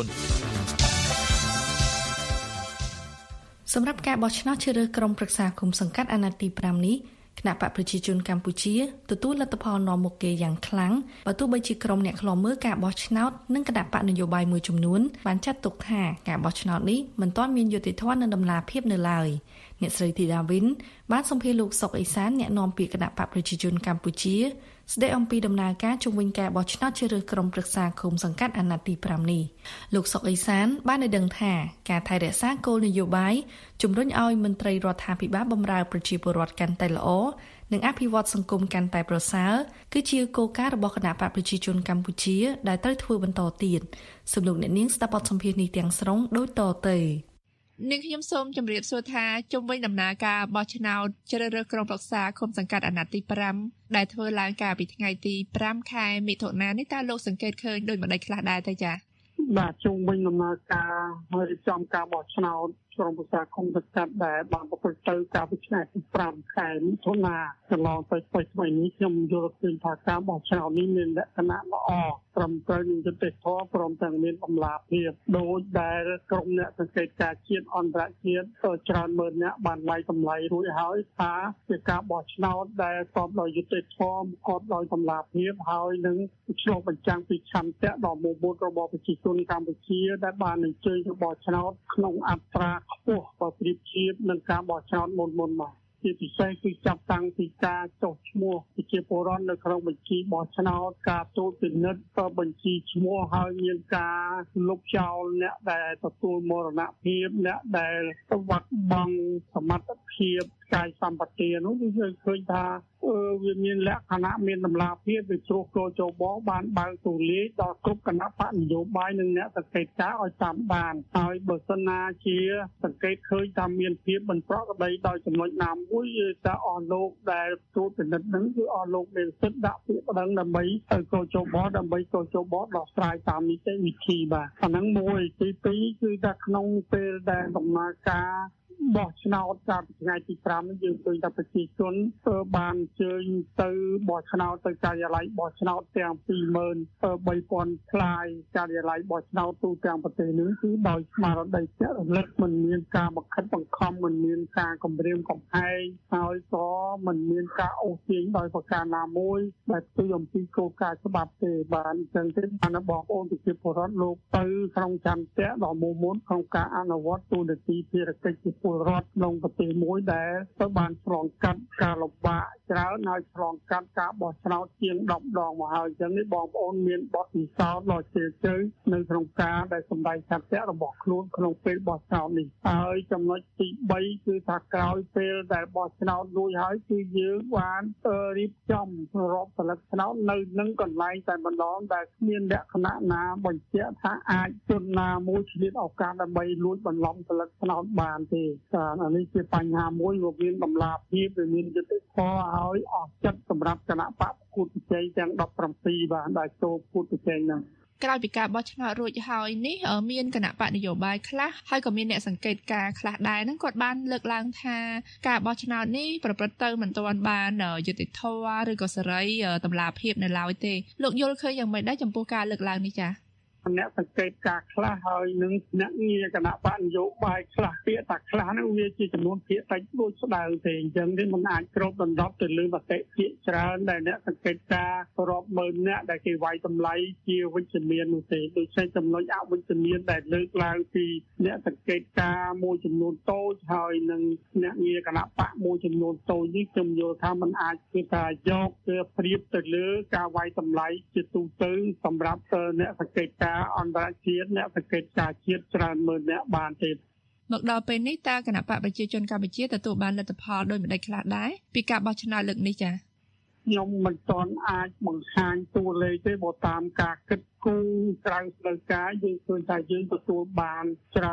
សម្រាប់ការបោះឆ្នោតជ្រើសរើសក្រុមប្រឹក្សាគុំសង្កាត់អាណត្តិទីប្រាំនេះគណៈបកប្រជាជនកម្ពុជាទទួលលទ្ធផលនាំមុខគេយ៉ាងខ្លាំងបើទោះបីជាក្រុមអ្នកខ្លំមើលការបោះឆ្នោតនិងគណៈបកនយោបាយមួយចំនួនបានចាត់ទុកថាការបោះឆ្នោតនេះមិនទាន់មានយុត្តិធម៌និងតម្លាភាពនៅឡើយអ្នកស្រីធីតាវិនបានសម្ភាសន៍លោកសុកអេសានអ្នកនាំពាក្យគណៈបកប្រជាជនកម្ពុជាស្ដីអំពីដំណើរការជុំវិញការបោះឆ្នោតជ្រើសរើសក្រុមប្រឹក្សាគុំសង្កាត់អាណត្តិទីប្រាំនេះលោកសុកអេសានបានឲ្យដឹងថាការថែរក្សាគោលនយោបាយជំរុញឲ្យមន្ត្រីរដ្ឋាភិបាលបម្រើប្រជាពលរដ្ឋកាន់តែល្អនិងអភិវឌ្ឍសង្គមកាន់តែប្រសើរគឺជាគោលការណ៍របស់គណៈបកប្រជាជនកម្ពុជាដែលត្រូវធ្វើបន្តទៀតសូមលោកអ្នកនាងស្ដាប់បទសម្ភាសន៍នេះទាំងស្រុងដូចតទៅនាងខ្ញុំសូមជម្រាបសួរថាជុំវិញដំណើរការបោះឆ្នោតជ្រើសរើសក្រុមប្រឹក្សាឃុំសង្កាត់អាណត្តិទីប្រាំដែលធ្វើឡើងកាលពីថ្ងៃទីប្រាំខែមិថុនានេះតើលោកសង្កេតឃើញដូចម្តេចខ្លះដែរទេចា៎បាទជុំវិញដំណើរការរៀបចំការបោះឆ្នោតក្រុមប្រឹក្សាឃុំសង្កាត់ដែលបានប្រព្រឹត្តទៅកាលពីថ្ងៃទីប្រាំខែមិថុនាកន្លងទៅថ្មីៗនេះខ្ញុំយល់ឃើញថាការបោះឆ្នោតនេះមានលក្ខណៈល្អត្រឹមត្រូវនឹងយុត្តិធម៌ព្រមទាំងមានតម្លាភាពដោយដែលក្រុមអ្នកសង្កេតការណ៍ជាតិអន្តរជាតិច្រើនម៉ឺនអ្នកបានវាយតម្លៃរួចហើយថាជាការបោះឆ្នោតដែលប្រកបដោយយុត្តិធម៌ប្រកបដោយតម្លាភាពហើយនឹងឆ្លុះបញ្ចាំងពីឆន្ទៈដ៏មោះមុតរបស់ប្រជាជនកម្ពុជាដែលបានអញ្ជើញទៅបោះឆ្នោតក្នុងអត្រាខ្ពស់បើប្រៀបធៀបនឹងការបោះឆ្នោតមុនមុនមកជាពិសេសគឺចាប់តាំងពីការចុះឈ្មោះប្រជាពលរដ្ឋនៅក្នុងបញ្ជីបោះឆ្នោតការត្រួតពិនិត្យបញ្ជីឈ្មោះហើយមានការលុបចោលអ្នកដែលទទួលមរណភាពអ្នកដែលបាត់បង់សមត្ថភាពកាយសម្បត្តិនោះគឺឃើញថាវាមានលក្ខណៈមានតម្លាភាពវាជ្រុះចូលចូលបបានបើកទូលាយដល់គ្រប់គណៈបកនយោបាយនិងអ្នកសង្កេតការណ៍ឲ្យតាមបានហើយបើសិនណាជាសង្កេតឃើញថាមានភាពមិនប្រក្រតីដោយចំណុចណាមួយតើអស់លោកដែលទូតពិនិត្យនឹងគឺអស់លោកមានសិទ្ធិដាក់ពាក្យប្តឹងដើម្បីទៅចូលចូលបដើម្បីចូលចូលបដោះស្រាយតាមនីតិវិធីបាទអាហ្នឹងមួយទីពីរគឺថាក្នុងពេលដែលដំណើរការបោះឆ្នោតកាលពីថ្ងៃទីប្រាំនេះយើងឃើញថាប្រជាជនបានអញ្ជើញទៅបោះឆ្នោតទៅការិយាល័យបោះឆ្នោតទាំង ពីរម៉ឺនបីពាន់ ផ្លាយការិយាល័យបោះឆ្នោតទូទាំងប្រទេសនេះគឺដោយស្មារតីជារលឹកមិនមានការបង្ខិតបង្ខំមិនមានការគំរាមកំហែងហើយក៏មិនមានការអូសទាញដោយប្រការណាមួយដែលផ្ទុយអំពីគោលការណ៍ច្បាប់ទេបានអញ្ចឹងទេបានបងប្អូនប្រជាពលរដ្ឋលោកទៅក្នុងចន្ទៈដ៏មោះមុតក្នុងការអនុវត្តទូនាទីភារកិច្ចពលរដ្ឋក្នុងប្រទេសមួយដែលទៅបានឆ្លងកាត់ការលំបាកច្រើនហើយឆ្លងកាត់ការបោះឆ្នោតជាងដប់ដងមកហើយអញ្ចឹងនេះបងប្អូនមានបទពិសោធន៍ដ៏ជ្រាលជ្រៅនៅក្នុងការដែលសម្ដែងឆន្ទៈរបស់ខ្លួនក្នុងពេលបោះឆ្នោតនេះហើយចំណុចទីបីគឺថាក្រោយពេលដែលបោះឆ្នោតរួចហើយគឺយើងបានរៀបចំរាប់សិលឹកឆ្នោតនៅនឹងកន្លែងតែម្ដងដែលគ្មានលក្ខណៈណាបញ្ជាក់ថាអាចជនណាមួយឆ្លៀតឱកាសដើម្បីលួចបន្លំសិលឹកឆ្នោតបានទេអានេះជាបញ្ហាមួយវាមានតម្លាភាពវាមានយុត្តិធម៌ហើយអស់ចិត្តសម្រាប់គណៈបកគូតប្រជែងទាំងដប់ប្រាំពីរបាទដែលចូលគូតប្រជែងហ្នឹងក្រោយពីការបោះឆ្នោតរួចហើយនេះមានគណៈបកនយោបាយខ្លះហើយក៏មានអ្នកសង្កេតការណ៍ខ្លះដែរហ្នឹងគាត់បានលើកឡើងថាការបោះឆ្នោតនេះប្រព្រឹត្តទៅមិនទាន់បានយុត្តិធម៌ឬក៏សេរីតម្លាភាពនៅឡើយទេលោកយល់ឃើញយ៉ាងម៉េចដែរចំពោះការលើកឡើងនេះចា៎អ្នកសង្កេតការខ្លះហើយនឹងអ្នកងារគណៈបកនយោបាយខ្លះពាក្យថាខ្លះហ្នឹងវាជាចំនួនភាគតិចដូចស្ដៅទេអញ្ចឹងនេះมันអាចគ្របដណ្ដប់ទៅលើមតិភាគច្រើនដែលអ្នកសង្កេតការរាប់ម៉ឺនអ្នកដែលគេវាយតម្លៃជាវិជ្ជមាននោះទេដូចជាចំណុចអវិជ្ជមានដែលលើកឡើងពីអ្នកសង្កេតការមួយចំនួនតូចហើយនឹងអ្នកងារគណៈបកមួយចំនួនតូចនេះខ្ញុំយល់ថាมันអាចគឺថាយកទៅប្រៀបទៅលើការវាយតម្លៃជាទូទៅសម្រាប់អ្នកសង្កេតការអន្តរជាតិអ្នកសង្កេតការណ៍ជាតិច្រើនម៉ឺនអ្នកបានទេមកដល់ពេលនេះតើគណៈបកប្រជាជនកម្ពុជាទទួលបានលទ្ធផលដោយម្ដេចខ្លះដែរពីការបោះឆ្នោតលើកនេះចា៎ខ្ញុំមិនទាន់អាចបង្ហាញតួលេខទេបើតាមការគិតគូរក្រៅផ្លូវការយើងឃើញថាយើងទទួលបានច្រើនណាស់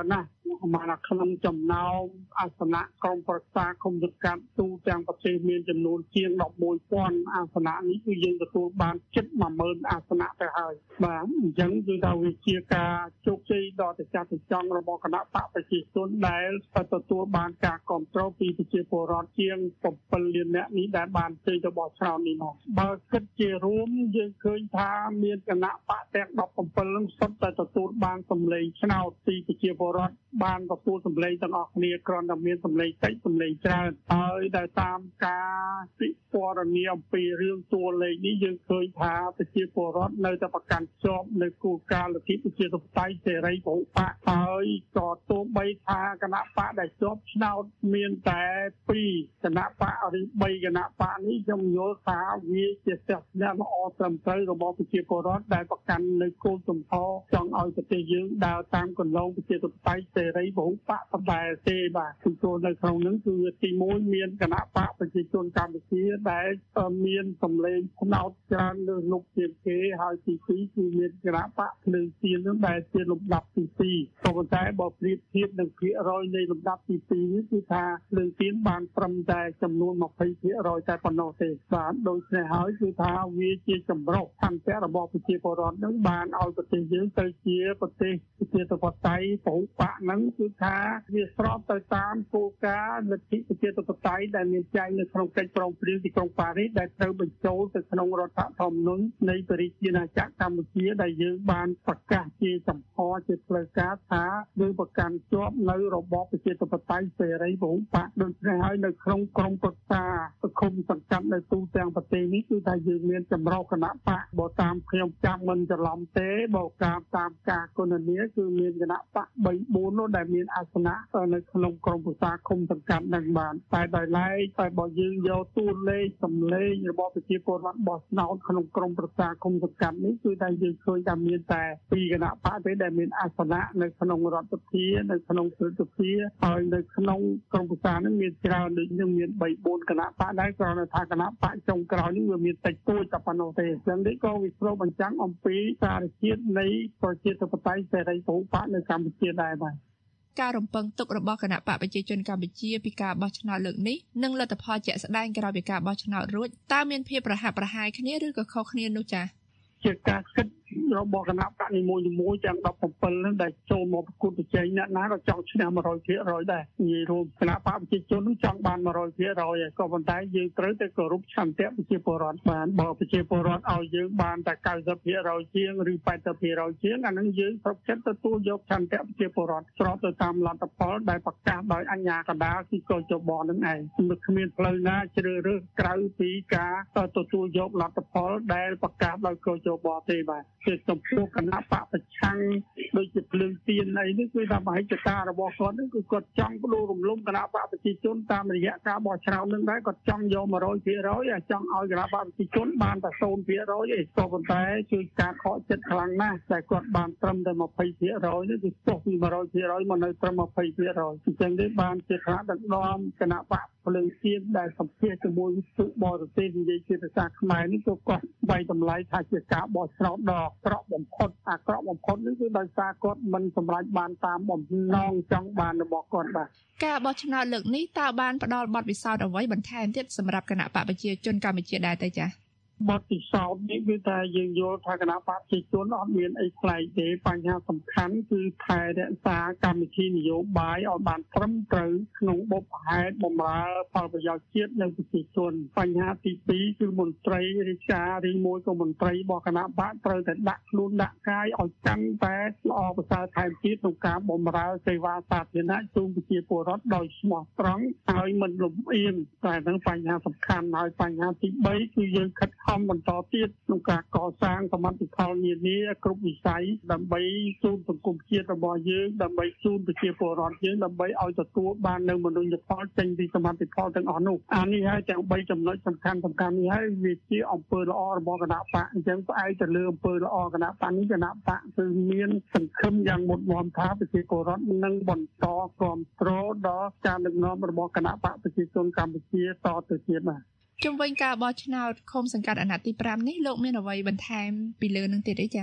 មកក្នុងចំណោមអាសនៈក្រុមប្រឹក្សាគុំសង្កាត់ទូទាំងប្រទេសមានចំនួនជាងដប់មួយពាន់អាសនៈនេះគឺយើងទទួលបានជិតមួយម៉ឺនអាសនៈទៅហើយបាទអញ្ចឹងគឺថាវាជាការជោគជ័យដ៏ត្រចះត្រចង់របស់គណៈបកប្រជាជនដែលទទួលបានការគ្រប់គ្រងពីប្រជាពលរដ្ឋជាងbảyលាននាក់នេះដែលបានចេញទៅបោះឆ្នោតនេះមកបើគិតជារួមយើងឃើញថាមានគណៈបកទាំងដប់bảyនឹងសុទ្ធតែទទួលបានសម្លេងឆ្នោតពីប្រជាពលរដ្ឋបានទទួលសម្លេងទាំងអស់គ្នាគ្រាន់តែមានសម្លេងតិចសម្លេងច្រើនហើយដែលតាមការពិពណ៌នាអំពីរឿងតួលេខនេះយើងឃើញថាប្រជាពលរដ្ឋនៅតែប្រកាន់ជាប់នៅគោលការណ៍លទ្ធិប្រជាធិបតេយ្យសេរីពហុបកហើយក៏ទោះបីថាគណៈបកដែលជាប់ឆ្នោតមានតែពីរគណៈបកឬបីគណៈបកនេះខ្ញុំយល់ថាវាជាទស្សនៈល្អត្រឹមត្រូវរបស់ប្រជាពលរដ្ឋដែលប្រកាន់នៅគោលជំហរចង់ឲ្យប្រទេសយើងដើរតាមគន្លងប្រជាធិបតេយ្យសេរីពហុបកបដែលទេបាទគឺចូលនៅក្នុងនោះគឺទីមួយមានគណៈបកប្រជាជនកម្ពុជាដែលមានសម្លេងឆ្នោតច្រើនលើលោកជាគេហើយទីពីរគឺមានគណៈបកភ្លើងទៀននោះដែលជាលំដាប់ទីពីរក៏ប៉ុន្តែបើប្រៀបធៀបនឹងភាគរយនៃលំដាប់ទីពីរនេះគឺថាភ្លើងទៀនបានត្រឹមតែចំនួនยี่สิบភាគរយតែប៉ុណ្ណោះទេបាទដូច្នេះហើយគឺថាវាជាចម្រុះឆន្ទៈរបស់ប្រជាពលរដ្ឋនឹងបានឲ្យប្រទេសយើងទៅជាប្រទេសប្រជាធិបតេយ្យពហុបកហ្នឹងគឺថាវាស្របទៅតាមគោលការណ៍លទ្ធិប្រជាធិបតេយ្យដែលមានចែងនៅក្នុងកិច្ចព្រមព្រៀងទីក្រុងប៉ារីសដែលត្រូវបញ្ចូលទៅក្នុងរដ្ឋធម្មនុញ្ញនៃប្រជាណាចក្រកម្ពុជាដែលយើងបានប្រកាសជាចំហជាផ្លូវការថាយើងប្រកាន់ជាប់នៅរបបប្រជាធិបតេយ្យសេរីពហុបកដូច្នេះហើយនៅក្នុងក្រុមប្រឹក្សាសង្គមសង្កាត់នៅទូទាំងប្រទេសនេះគឺថាយើងមានចម្រុះគណៈបកបើតាមខ្ញុំចាំមិនច្រឡំទេបើតាមតាមការគណនាគឺមានគណៈបកបីបួននោះដែលមានអាសនៈនៅក្នុងក្រុមប្រឹក្សាគុំសង្កាត់នឹងបានតែដោយឡែកតែបើយើងយកតួលេខសម្លេងរបស់ប្រជាពលរដ្ឋបោះឆ្នោតក្នុងក្រុមប្រឹក្សាគុំសង្កាត់នេះគឺតែយើងឃើញថាមានតែពីរគណៈបកទេដែលមានអាសនៈនៅក្នុងរដ្ឋសភានៅក្នុងព្រឹទ្ធសភាហើយនៅក្នុងក្រុមប្រឹក្សានឹងមានច្រើនដូចនឹងមានបីបួនគណៈបកដែរគ្រាន់តែថាគណៈបកចុងក្រោយនេះវាមានតិចតួចតែប៉ុណ្ណោះទេអញ្ចឹងនេះក៏វាឆ្លុះបញ្ចាំងអំពីសារជាតិនៃប្រជាធិបតេយ្យសេរីពហុបកនៅកម្ពុជាដែរបាទការរំពឹងទុករបស់គណៈបកប្រជាជនកម្ពុជាពីការបោះឆ្នោតលើកនេះនិងលទ្ធផលជាក់ស្ដែងក្រោយពីការបោះឆ្នោតរួចតើមានភាពប្រហាក់ប្រហែលគ្នាឬក៏ខុសគ្នានោះចា៎ជាការគិតរបស់គណៈបកនីមួយៗទាំងដប់bảyហ្នឹងដែលចូលមកប្រកួតប្រជែងអ្នកណាក៏ចង់ឈ្នះmột trămភាគរយដែរនិយាយរួមគណៈបកប្រជាជននឹងចង់បានmột trămភាគរយក៏ប៉ុន្តែយើងត្រូវតែគោរពឆន្ទៈប្រជាពលរដ្ឋបានបើប្រជាពលរដ្ឋឲ្យយើងបានតែ九十ភាគរយជាងឬแปดสิบភាគរយជាងអានឹងយើងគ្រប់ចិត្តទទួលយកឆន្ទៈប្រជាពលរដ្ឋស្របទៅតាមលទ្ធផលដែលប្រកាសដោយអញ្ញាកណ្ដាលគឺកោជបនឹងឯងមិនគ្មានផ្លូវណាជ្រើសរើសក្រៅពីការទទួលយកលទ្ធផលដែលប្រកាសដោយកោជបទេបាទជាចំពោះគណៈបកប្រឆាំងដូចជាភ្លើងទៀនអីនេះគឺថាមហិច្ឆតារបស់គាត់នេះគឺគាត់ចង់បដូររំលំគណៈបកប្រជាជនតាមរយៈការបោះឆ្នោតនឹងដែរគាត់ចង់យកmột trămភាគរយហើយចង់ឲ្យគណៈបកប្រជាជនបានតែศูนย์ភាគរយឯងក៏ប៉ុន្តែជួយការខកចិត្តខ្លាំងណាស់តែគាត់បានត្រឹមតែยี่สิบភាគរយនេះគឺចុះពីmột trămភាគរយមកនៅត្រឹមยี่สิบភាគរយអញ្ចឹងនេះបានជាថ្នាក់ដឹកនាំគណៈបកភ្លើងទៀនដែលសម្ភាសជាមួយវិសុបរទេសនិយាយជាភាសាខ្មែរនេះក៏គាត់បែកតម្លៃថាជាការបោះឆ្នោតដ៏ក្រក់បំផុតអាក្រក់បំផុតនេះគឺដោយសារគាត់មិនសម្រេចបានតាមបំណងចង់បានរបស់គាត់បាទការបោះឆ្នោតលើកនេះតើបានផ្ដល់បទពិសោធន៍អ្វីបន្ថែមទៀតសម្រាប់គណៈបកប្រជាជនកម្ពុជាដែរទេចា៎បទពិសោធន៍នេះគឺថាយើងយល់ថាគណៈបកប្រជាជនអត់មានអីប្លែកទេបញ្ហាសំខាន់គឺថែរក្សាកម្មវិធីនយោបាយឲ្យបានត្រឹមត្រូវក្នុងបុព្វហេតុបម្រើផលប្រយោជន៍ជាតិនិងប្រជាជនបញ្ហាទីពីរគឺមន្ត្រីរាជការឬមួយក៏មន្ត្រីរបស់គណៈបកត្រូវតែដាក់ខ្លួនដាក់កាយឲ្យកាន់តែល្អប្រសើរថែមទៀតក្នុងការបម្រើសេវាសាធារណៈជូនប្រជាពលរដ្ឋដោយស្មោះត្រង់ហើយមិនលំអៀងតែនឹងបញ្ហាសំខាន់ហើយបញ្ហាទីបីគឺយើងខិតខំបន្តទៀតក្នុងការកសាងសមត្ថផលនានាគ្រប់វិស័យដើម្បីជូនសង្គមជាតិរបស់យើងដើម្បីជូនប្រជាពលរដ្ឋយើងដើម្បីឲ្យទទួលបាននៅមនុស្សផលចេញពីសមត្ថផលទាំងអស់នោះអានេះហើយទាំងបីចំណុចសំខាន់សំខាន់នេះហើយវាជាអំពើល្អរបស់គណៈបកអញ្ចឹងផ្អែកទៅលើអំពើល្អគណៈបកនេះគណៈបកគឺមានសង្ឃឹមយ៉ាងមុតមមថាប្រជាពលរដ្ឋនឹងបន្តគ្រប់គ្រងដល់ការដឹកនាំរបស់គណៈបកប្រជាជនកម្ពុជាតទៅទៀតបាទជុំវិញការបោះឆ្នោតឃុំសង្កាត់អាណត្តិទីfiveនេះលោកមានអ្វីបន្ថែមពីលើនឹងទៀតទេចា៎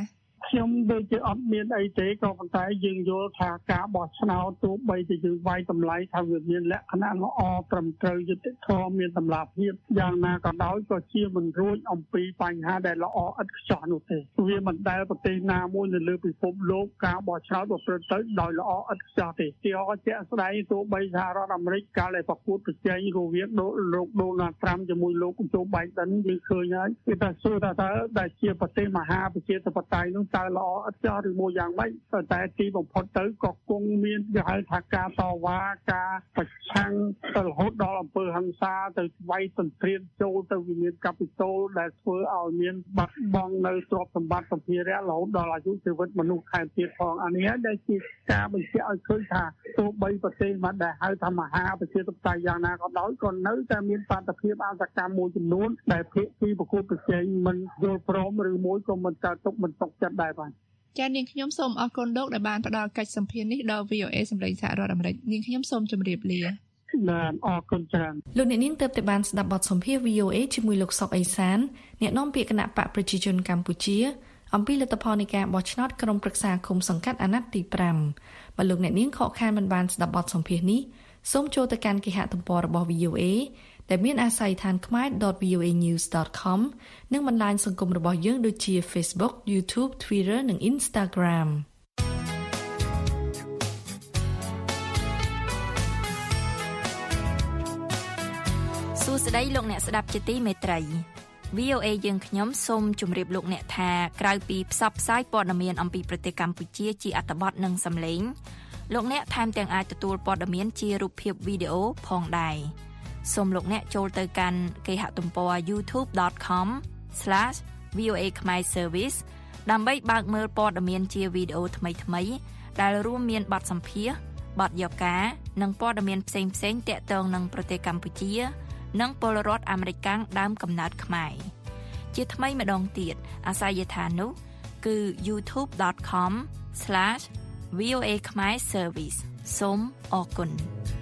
ខ្ញុំដូចជាអត់មានអីទេក៏ប៉ុន្តែយើងយល់ថាការបោះឆ្នោតទោះបីជាយើងវាយតម្លៃថាវាមានលក្ខណៈល្អត្រឹមត្រូវយុត្តិធម៌មានតម្លាភាពយ៉ាងណាក៏ដោយក៏ជាមិនរួចអំពីបញ្ហាដែលល្អឥតខ្ចោះនោះទេវាមិនដែលប្រទេសណាមួយនៅលើពិភពលោកការបោះឆ្នោតប្រព្រឹត្តទៅដោយល្អឥតខ្ចោះទេទីអជាក់ស្ដែងទោះបីសហរដ្ឋអាមេរិកកាលដែលប្រកួតប្រជែងរវាងលោកដូណាល់ត្រាំជាមួយលោកជូបៃដិនយើងឃើញហើយគេថាសួរថាតើដែលជាប្រទេសមហាប្រជាធិបតេយ្យនោះតើល្អឥតខ្ចោះឬមួយយ៉ាងម៉េចតែទីបំផុតទៅក៏គង់មានគេហៅថាការតវ៉ាការប្រឆាំងទៅរហូតដល់អំពើហិង្សាទៅវាយសន្ទ្រានចូលទៅវិមានកាពីតូលដែលធ្វើឲ្យមានបាត់បង់នៅទ្រព្យសម្បត្តិសម្ភារៈរហូតដល់អាយុជីវិតមនុស្សថែមទៀតផងអានេះដែលជាការបញ្ជាក់ឲ្យឃើញថាទោះបីប្រទេសមកដែលហៅថាមហាប្រជាធិបតេយ្យយ៉ាងណាក៏ដោយក៏នៅតែមានបាតុភិបអសកម្មមួយចំនួនដែលភាគីប្រកួតប្រជែងមិនយល់ព្រមឬមួយក៏មិនកើតទុកមិនຕົកចិត្តដែរបាទចា៎នាងខ្ញុំសូមអរគុណលោកដែលបានផ្ដល់កិច្ចសម្ភារនេះដល់ វី អូ អេ សម្លេងសហរដ្ឋអាមេរិកនាងខ្ញុំសូមជម្រាបលាបាទអរគុណច្រើនលោកអ្នកនាងទើបតែបានស្ដាប់បទសម្ភាសន៍ វី អូ អេ ជាមួយលោកសុកអេសានអ្នកនាំពាក្យគណៈបកប្រជាជនកម្ពុជាអំពីលទ្ធផលនៃការបោះឆ្នោតក្រុមប្រឹក្សាឃុំសង្កាត់អាណត្តិទីប្រាំបើលោកអ្នកនាងខកខានមិនបានស្ដាប់បទសម្ភាសន៍នេះសូមចូលទៅកាន់គេហទំព័ររបស់ វី អូ អេ ដែលមានអាស័យដ្ឋាន ខ្មែរ ដត វី អូ អេ news ដត com និងបណ្ដាញសង្គមរបស់យើងដូចជា Facebook, YouTube, Twitter និង Instagram សួស្តីលោកអ្នកស្ដាប់ជាទីមេត្រី វី អូ អេ យើងខ្ញុំសូមជម្រាបលោកអ្នកថាក្រៅពីផ្សព្វផ្សាយព័ត៌មានអំពីប្រទេសកម្ពុជាជាអត្ថបទនិងសំឡេងលោកអ្នកថែមទាំងអាចទទួលព័ត៌មានជារូបភាពវីដេអូផងដែរសូមលោកអ្នកចូលទៅកាន់គេហទំព័រ ยูทูប ដត com ស្លាស វី អូ អេ Khmer Service ដើម្បីបើកមើលព័ត៌មានជាវីដេអូថ្មីៗដែលរួមមានបទសម្ភាសន៍បទយកការនិងព័ត៌មានផ្សេងៗទាក់ទងនឹងប្រទេសកម្ពុជានិងពលរដ្ឋអាមេរិកកាំងដើមកំណើតខ្មែរជាថ្មីម្ដងទៀតអាស័យដ្ឋាននោះគឺ ยูทูบ ដត com ស្លាស វី អូ អេ Khmer Service សូមអរគុណ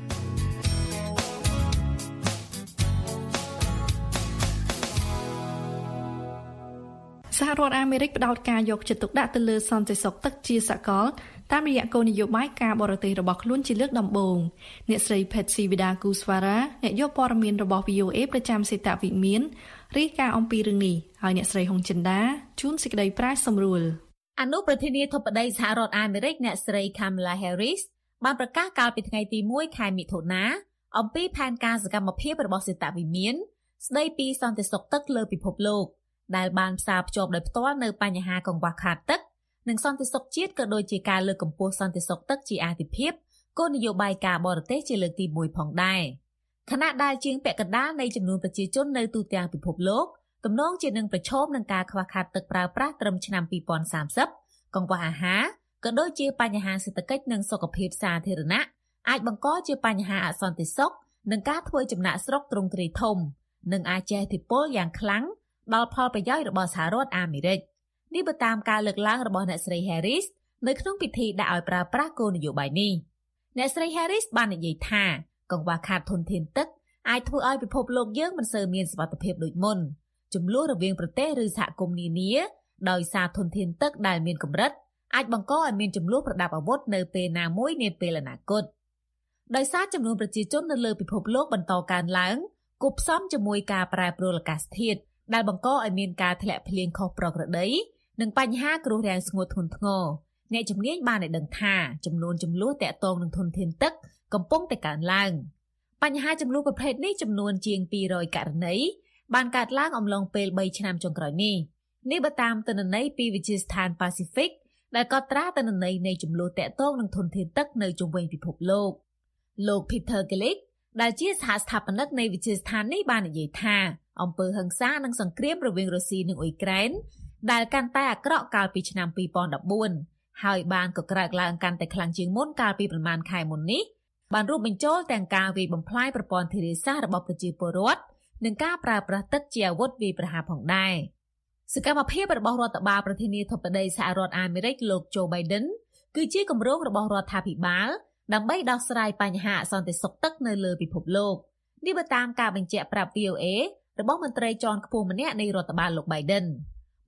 សហរដ្ឋអាមេរិកផ្ដោតការយកចិត្តទុកដាក់ទៅលើសន្តិសុខទឹកជាសកលតាមរយៈគោលនយោបាយការបរទេសរបស់ខ្លួនជាលើកដំបូងអ្នកស្រី Patsy Widakuswara អ្នកយកព័ត៌មានរបស់ វី អូ អេ ប្រចាំសេតវិមានរាយការណ៍អំពីរឿងនេះហើយអ្នកស្រីហុងចិន្តាជួនសេចក្តីប្រាយសម្រួលអនុប្រធានាធិបតីសហរដ្ឋអាមេរិកអ្នកស្រី Kamala Harris បានប្រកាសកាលពីថ្ងៃទីមួយខែមិថុនាអំពីផែនការសកម្មភាពរបស់សេតវិមានស្ដីពីសន្តិសុខទឹកលើពិភពលោកដែលបានផ្សារភ្ជាប់ដោយផ្ទាល់នៅបញ្ហាកង្វះខាតទឹកនិងសន្តិសុខជាតិក៏ដូចជាការលើកកម្ពស់សន្តិសុខទឹកជាអាទិភាពគោលនយោបាយការបរទេសជាលើកទីមួយផងដែរខណៈដែលជាងពាក់កណ្ដាលនៃចំនួនប្រជាជននៅទូទាំងពិភពលោកទំនងជានឹងប្រឈមនឹងការខ្វះខាតទឹកប្រើប្រាស់ត្រឹមឆ្នាំពីរពាន់សាមសិបកង្វះអាហារក៏ដូចជាបញ្ហាសេដ្ឋកិច្ចនិងសុខភាពសាធារណៈអាចបង្កជាបញ្ហាអសន្តិសុខនិងការធ្វើចំណាកស្រុកទ្រង់ទ្រាយធំនិងអាចជះឥទ្ធិពលយ៉ាងខ្លាំងដល់ផលប្រយោជន៍របស់សហរដ្ឋអាមេរិកនេះបើតាមការលើកឡើងរបស់អ្នកស្រី Harris នៅក្នុងពិធីដាក់ឲ្យប្រើប្រាស់គោលនយោបាយនេះអ្នកស្រី Harris បាននិយាយថាកង្វះខាតធនធានទឹកអាចធ្វើឲ្យពិភពលោកយើងមិនសូវមានសុវត្ថិភាពដូចមុនចំនួនរវាងប្រទេសឬសហគមន៍នានាដោយសារធនធានទឹកដែលមានកម្រិតអាចបង្កឲ្យមានចំនួនប្រដាប់អាវុធនៅពេលណាមួយនាពេលអនាគតដោយសារចំនួនប្រជាជននៅលើពិភពលោកបន្តកើនឡើងគប់ផ្សំជាមួយការប្រែប្រួលអាកាសធាតុដែលបង្កឲ្យមានការធ្លាក់ភ្លៀងខុសប្រក្រតីនិងបញ្ហាគ្រោះរាំងស្ងួតធ្ងន់ធ្ងរអ្នកជំនាញបានឲ្យដឹងថាចំនួនចំនួនតាក់ទងនឹងធនធានទឹកកំពុងតែកើនឡើងបញ្ហាចំនួនប្រភេទនេះចំនួនជាងពីររយករណីបានកើតឡើងអំឡុងពេលបីឆ្នាំចុងក្រោយនេះនេះបើតាមទិន្នន័យពីវិទ្យាស្ថាន Pacific ដែលកត់ត្រាទិន្នន័យនៃចំនួនតាក់ទងនឹងធនធានទឹកនៅជុំវិញពិភពលោកលោក Peter Gillick ដែលជាសហស្ថាបនិកនៃវិទ្យាស្ថាននេះបាននិយាយថាអំពើហិង្សានិងសង្គ្រាមរវាងរុស្ស៊ីនិងអ៊ុយក្រែនដែលកាន់តែអាក្រក់កាលពីឆ្នាំពីរពាន់ដប់បួនហើយបានកក្រើកឡើងកាន់តែខ្លាំងជាងមុនកាលពីប្រមាណខែមុននេះបានរួមបញ្ចូលទាំងការវាយបំផ្លាញប្រព័ន្ធធារាសាស្ត្ររបស់ប្រជាពលរដ្ឋនិងការប្រើប្រាស់ទឹកជាអាវុធវាយប្រហារផងដែរសកម្មភាពរបស់រដ្ឋបាលប្រធានាធិបតីសហរដ្ឋអាមេរិកលោក Joe Biden គឺជាគម្រោងរបស់រដ្ឋាភិបាលដើម្បីដោះស្រាយបញ្ហាអសន្តិសុខទឹកនៅលើពិភពលោកនេះបើតាមការបញ្ជាក់ប្រាប់ វី អូ អេ របស់មន្ត្រីជាន់ខ្ពស់ម្នាក់នៃរដ្ឋបាលលោក Biden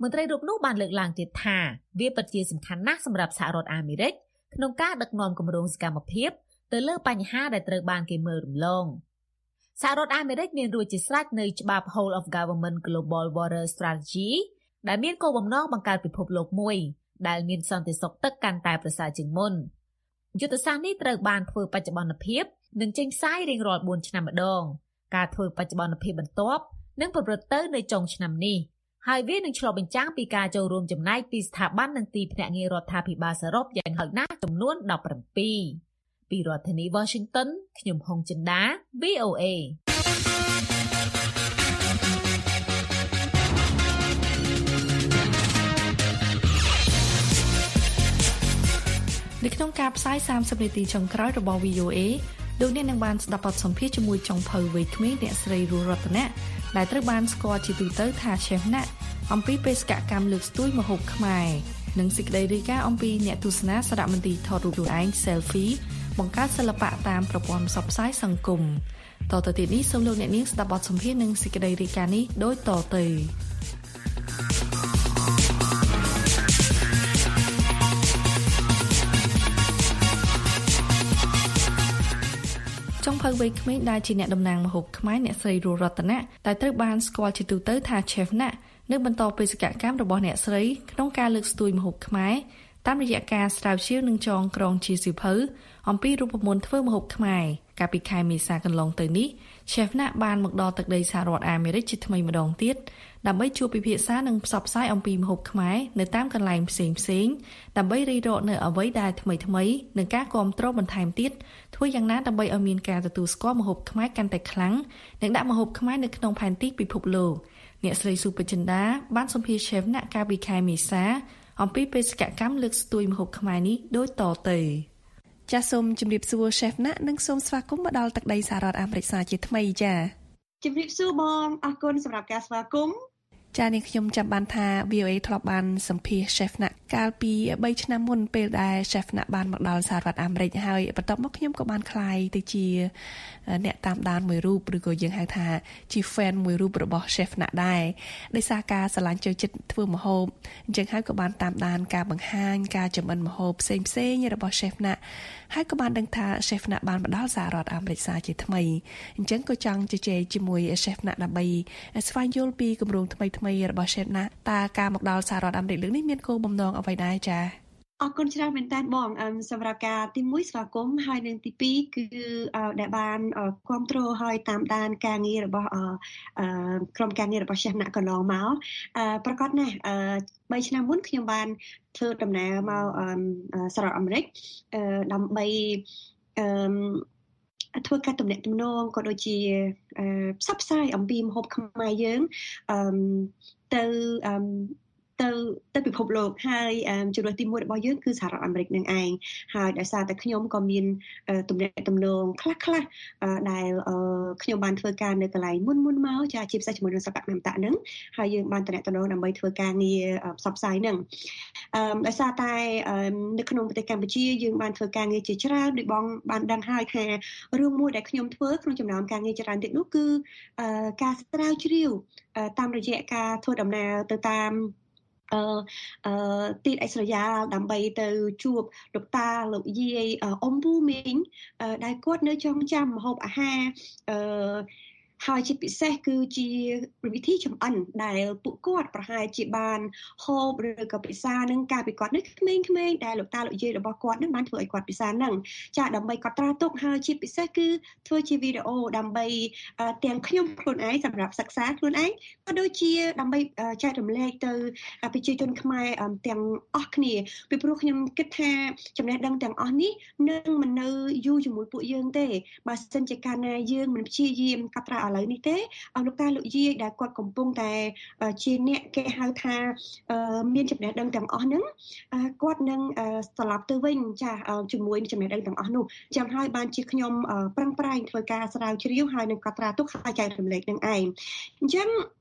មន្ត្រីរូបនោះបានលើកឡើងទៀតថាវាពិតជាសំខាន់ណាស់សម្រាប់សហរដ្ឋអាមេរិកក្នុងការដឹកនាំគម្រោងសកម្មភាពទៅលើបញ្ហាដែលត្រូវបានគេមើលរំលងសហរដ្ឋអាមេរិកមានរួចជាស្រេចនៅច្បាប់ Whole of Government Global Water Strategy ដែលមានគោលបំណងបង្កើតពិភពលោកមួយដែលមានសន្តិសុខទឹកកាន់តែប្រសើរជាងមុនយុទ្ធសាស្ត្រនេះត្រូវបានធ្វើបច្ចុប្បន្នភាពនិងចេញផ្សាយរៀងរាល់បួនឆ្នាំម្ដងការធ្វើបច្ចុប្បន្នភាពបន្ទាប់នឹងប្រព្រឹត្តទៅនៅចុងឆ្នាំនេះហើយវានឹងឆ្លុះបញ្ចាំងពីការចូលរួមចំណែកពីស្ថាប័ននិងទីភ្នាក់ងាររដ្ឋាភិបាលសរុបយ៉ាងហោចណាស់ចំនួនដប់ប្រាំពីរពីរដ្ឋធានី Washington ខ្ញុំហុងចិន្តា វី អូ เอនៅក្នុងការផ្សាយសាមសិបនាទីចុងក្រោយរបស់ វី អូ เอ លោកអ្នកនឹងបានស្ដាប់បទសម្ភាសន៍ជាមួយចុងភៅវ័យក្មេងអ្នកស្រីរស់រតនៈដែលត្រូវបានស្គាល់ជាទូទៅថា Chef ណាក់អំពីបេសកកម្មលើកស្ទួយម្ហូបខ្មែរនិងសេចក្តីរាយការណ៍អំពីអ្នកទស្សនាសារមន្ទីរថតរូបខ្លួនឯង Selfie បង្កើតសិល្បៈតាមប្រព័ន្ធផ្សព្វផ្សាយសង្គមតទៅទៀតនេះសូមលោកអ្នកនាងស្ដាប់បទសម្ភាសន៍និងសេចក្តីរាយការណ៍នេះដូចតទៅចុងភៅវ័យក្មេងដែលជាអ្នកតំណាងម្ហូបខ្មែរអ្នកស្រីរស់រតនៈដែលត្រូវបានស្គាល់ជាទូទៅថា Chef ណាក់នៅបន្តបេសកកម្មរបស់អ្នកស្រីក្នុងការលើកស្ទួយម្ហូបខ្មែរតាមរយៈការស្រាវជ្រាវនិងចងក្រងជាសៀវភៅអំពីរូបមន្តធ្វើម្ហូបខ្មែរកាលពីខែមេសាកន្លងទៅនេះ Chef ណាក់បានមកដល់ទឹកដីសហរដ្ឋអាមេរិកជាថ្មីម្ដងទៀតដើម្បីជួបពិភាក្សានិងផ្សព្វផ្សាយអំពីម្ហូបខ្មែរនៅតាមកន្លែងផ្សេងផ្សេងដើម្បីរិះរកនៅអ្វីដែលថ្មីថ្មីនិងការគាំទ្របន្ថែមទៀតធ្វើយ៉ាងណាដើម្បីឲ្យមានការទទួលស្គាល់ម្ហូបខ្មែរកាន់តែខ្លាំងនិងដាក់ម្ហូបខ្មែរនៅក្នុងផែនទីពិភពលោកអ្នកស្រីស៊ូពេជ្រចិន្តាបានសម្ភាសន៍ Chef ណាក់កាលពីខែមេសាអំពីបេសកកម្មលើកស្ទួយម្ហូបខ្មែរនេះដូចតទៅចាសសូមជម្រាបសួរ Chef ណាក់និងសូមស្វាគមន៍មកដល់ទឹកដីសហរដ្ឋអាមេរិកសាជាថ្មីចាជម្រាបសួរបងអរគុណសម្រាប់ការស្វាគមន៍ចានេះខ្ញុំចាំបានថា វី អូ เอ ធ្លាប់បានសម្ភាសន៍ Chef ណាក់កាលពីបីឆ្នាំមុនពេលដែល Chef ណាក់បានមកដល់សហរដ្ឋអាមេរិកហើយបន្ទាប់មកខ្ញុំក៏បានក្លាយទៅជាអ្នកតាមដានមួយរូបឬក៏យើងហៅថាជា fan មួយរូបរបស់ Chef ណាក់ដែរដោយសារការស្រឡាញ់ចូលចិត្តធ្វើម្ហូបអញ្ចឹងហើយក៏បានតាមដានការបង្ហាញការចម្អិនម្ហូបផ្សេងផ្សេងរបស់ Chef ណាក់ហើយក៏បានដឹងថា Chef ណាក់បានមកដល់សហរដ្ឋអាមេរិកសាជាថ្មីអញ្ចឹងក៏ចង់ជជែកជាមួយ Chef ណាក់ដើម្បីស្វែងយល់ពីគម្រោងថ្មីថ្មីរបស់ Chef ណាក់តើការមកដល់សហរដ្ឋអាមេរិកលើកនេះមានគោលបំណងអ្វីដែរចា៎អរគុណច្រើនមែនតើបងសម្រាប់ការទីមួយស្វាគមន៍ហើយនិងទីពីរគឺដែលបានគ្រប់គ្រងហើយតាមដានការងាររបស់ក្រុមការងាររបស់ Chef ណាក់កន្លងមកប្រកាសណាស់បីឆ្នាំមុនខ្ញុំបានធ្វើដំណើរមកសហរដ្ឋអាមេរិកដើម្បីធ្វើការទំនាក់ទំនងក៏ដូចជាផ្សព្វផ្សាយអំពីម្ហូបខ្មែរយើងទៅទៅទៅពិភពលោកហើយជំរឿនទីមួយរបស់យើងគឺសហរដ្ឋអាមេរិកនឹងឯងហើយដោយសារតែខ្ញុំក៏មានទំនាក់ទំនងខ្លះខ្លះដែលខ្ញុំបានធ្វើការនៅកន្លែងមុនមុនមកចាជាពិសេសជាមួយនឹងសកលកម្មតៈហ្នឹងហើយយើងបានទំនាក់ទំនងដើម្បីធ្វើការងារផ្សព្វផ្សាយហ្នឹងដោយសារតែនៅក្នុងប្រទេសកម្ពុជាយើងបានធ្វើការងារជាច្រើនដូចបងបានដឹងហើយថារឿងមួយដែលខ្ញុំធ្វើក្នុងចំណោមការងារច្រើនទៀតនោះគឺការស្រាវជ្រាវតាមរយៈការធ្វើដំណើរទៅតាមអឺអឺទីអេស្រយាលដើម្បីទៅជួបលោកតាលោកយាយអ៊ំពូមីងដែលគាត់នៅចងចាំម្ហូបអាហារអឺហើយជាពិសេសគឺជាវិធីចម្អិនដែលពួកគាត់ប្រហែលជាបានហូបឬក៏ពិសានឹងការពីគាត់នៅក្មេងៗដែលលោកតាលោកយាយរបស់គាត់នឹងបានធ្វើឲ្យគាត់ពិសានឹងចាដើម្បីគាត់ត្រាទុកហើយជាពិសេសគឺធ្វើជាវីដេអូដើម្បីទាំងខ្ញុំខ្លួនឯងសម្រាប់សិក្សាខ្លួនឯងក៏ដូចជាដើម្បីចែករំលែកទៅប្រជាជនខ្មែរទាំងអស់គ្នាពីព្រោះខ្ញុំគិតថាចំណេះដឹងទាំងអស់នេះនឹងមិននៅយូរជាមួយពួកយើងទេបើសិនជាកាលណាយើងមិនព្យាយាមកត់ត្រាឥឡូវនេះទេលោកតាលោកយាយដែលគាត់កំពុងតែជាអ្នកគេហៅថាមានចំណេះដឹងទាំងអស់ហ្នឹងគាត់នឹងត្រឡប់ទៅវិញចាជាមួយចំណេះដឹងទាំងអស់នោះចាំហើយបានជាខ្ញុំប្រឹងប្រែងធ្វើការស្រាវជ្រាវហើយនឹងកត់ត្រាទុកហើយចែករំលែកនឹងឯងអញ្ចឹង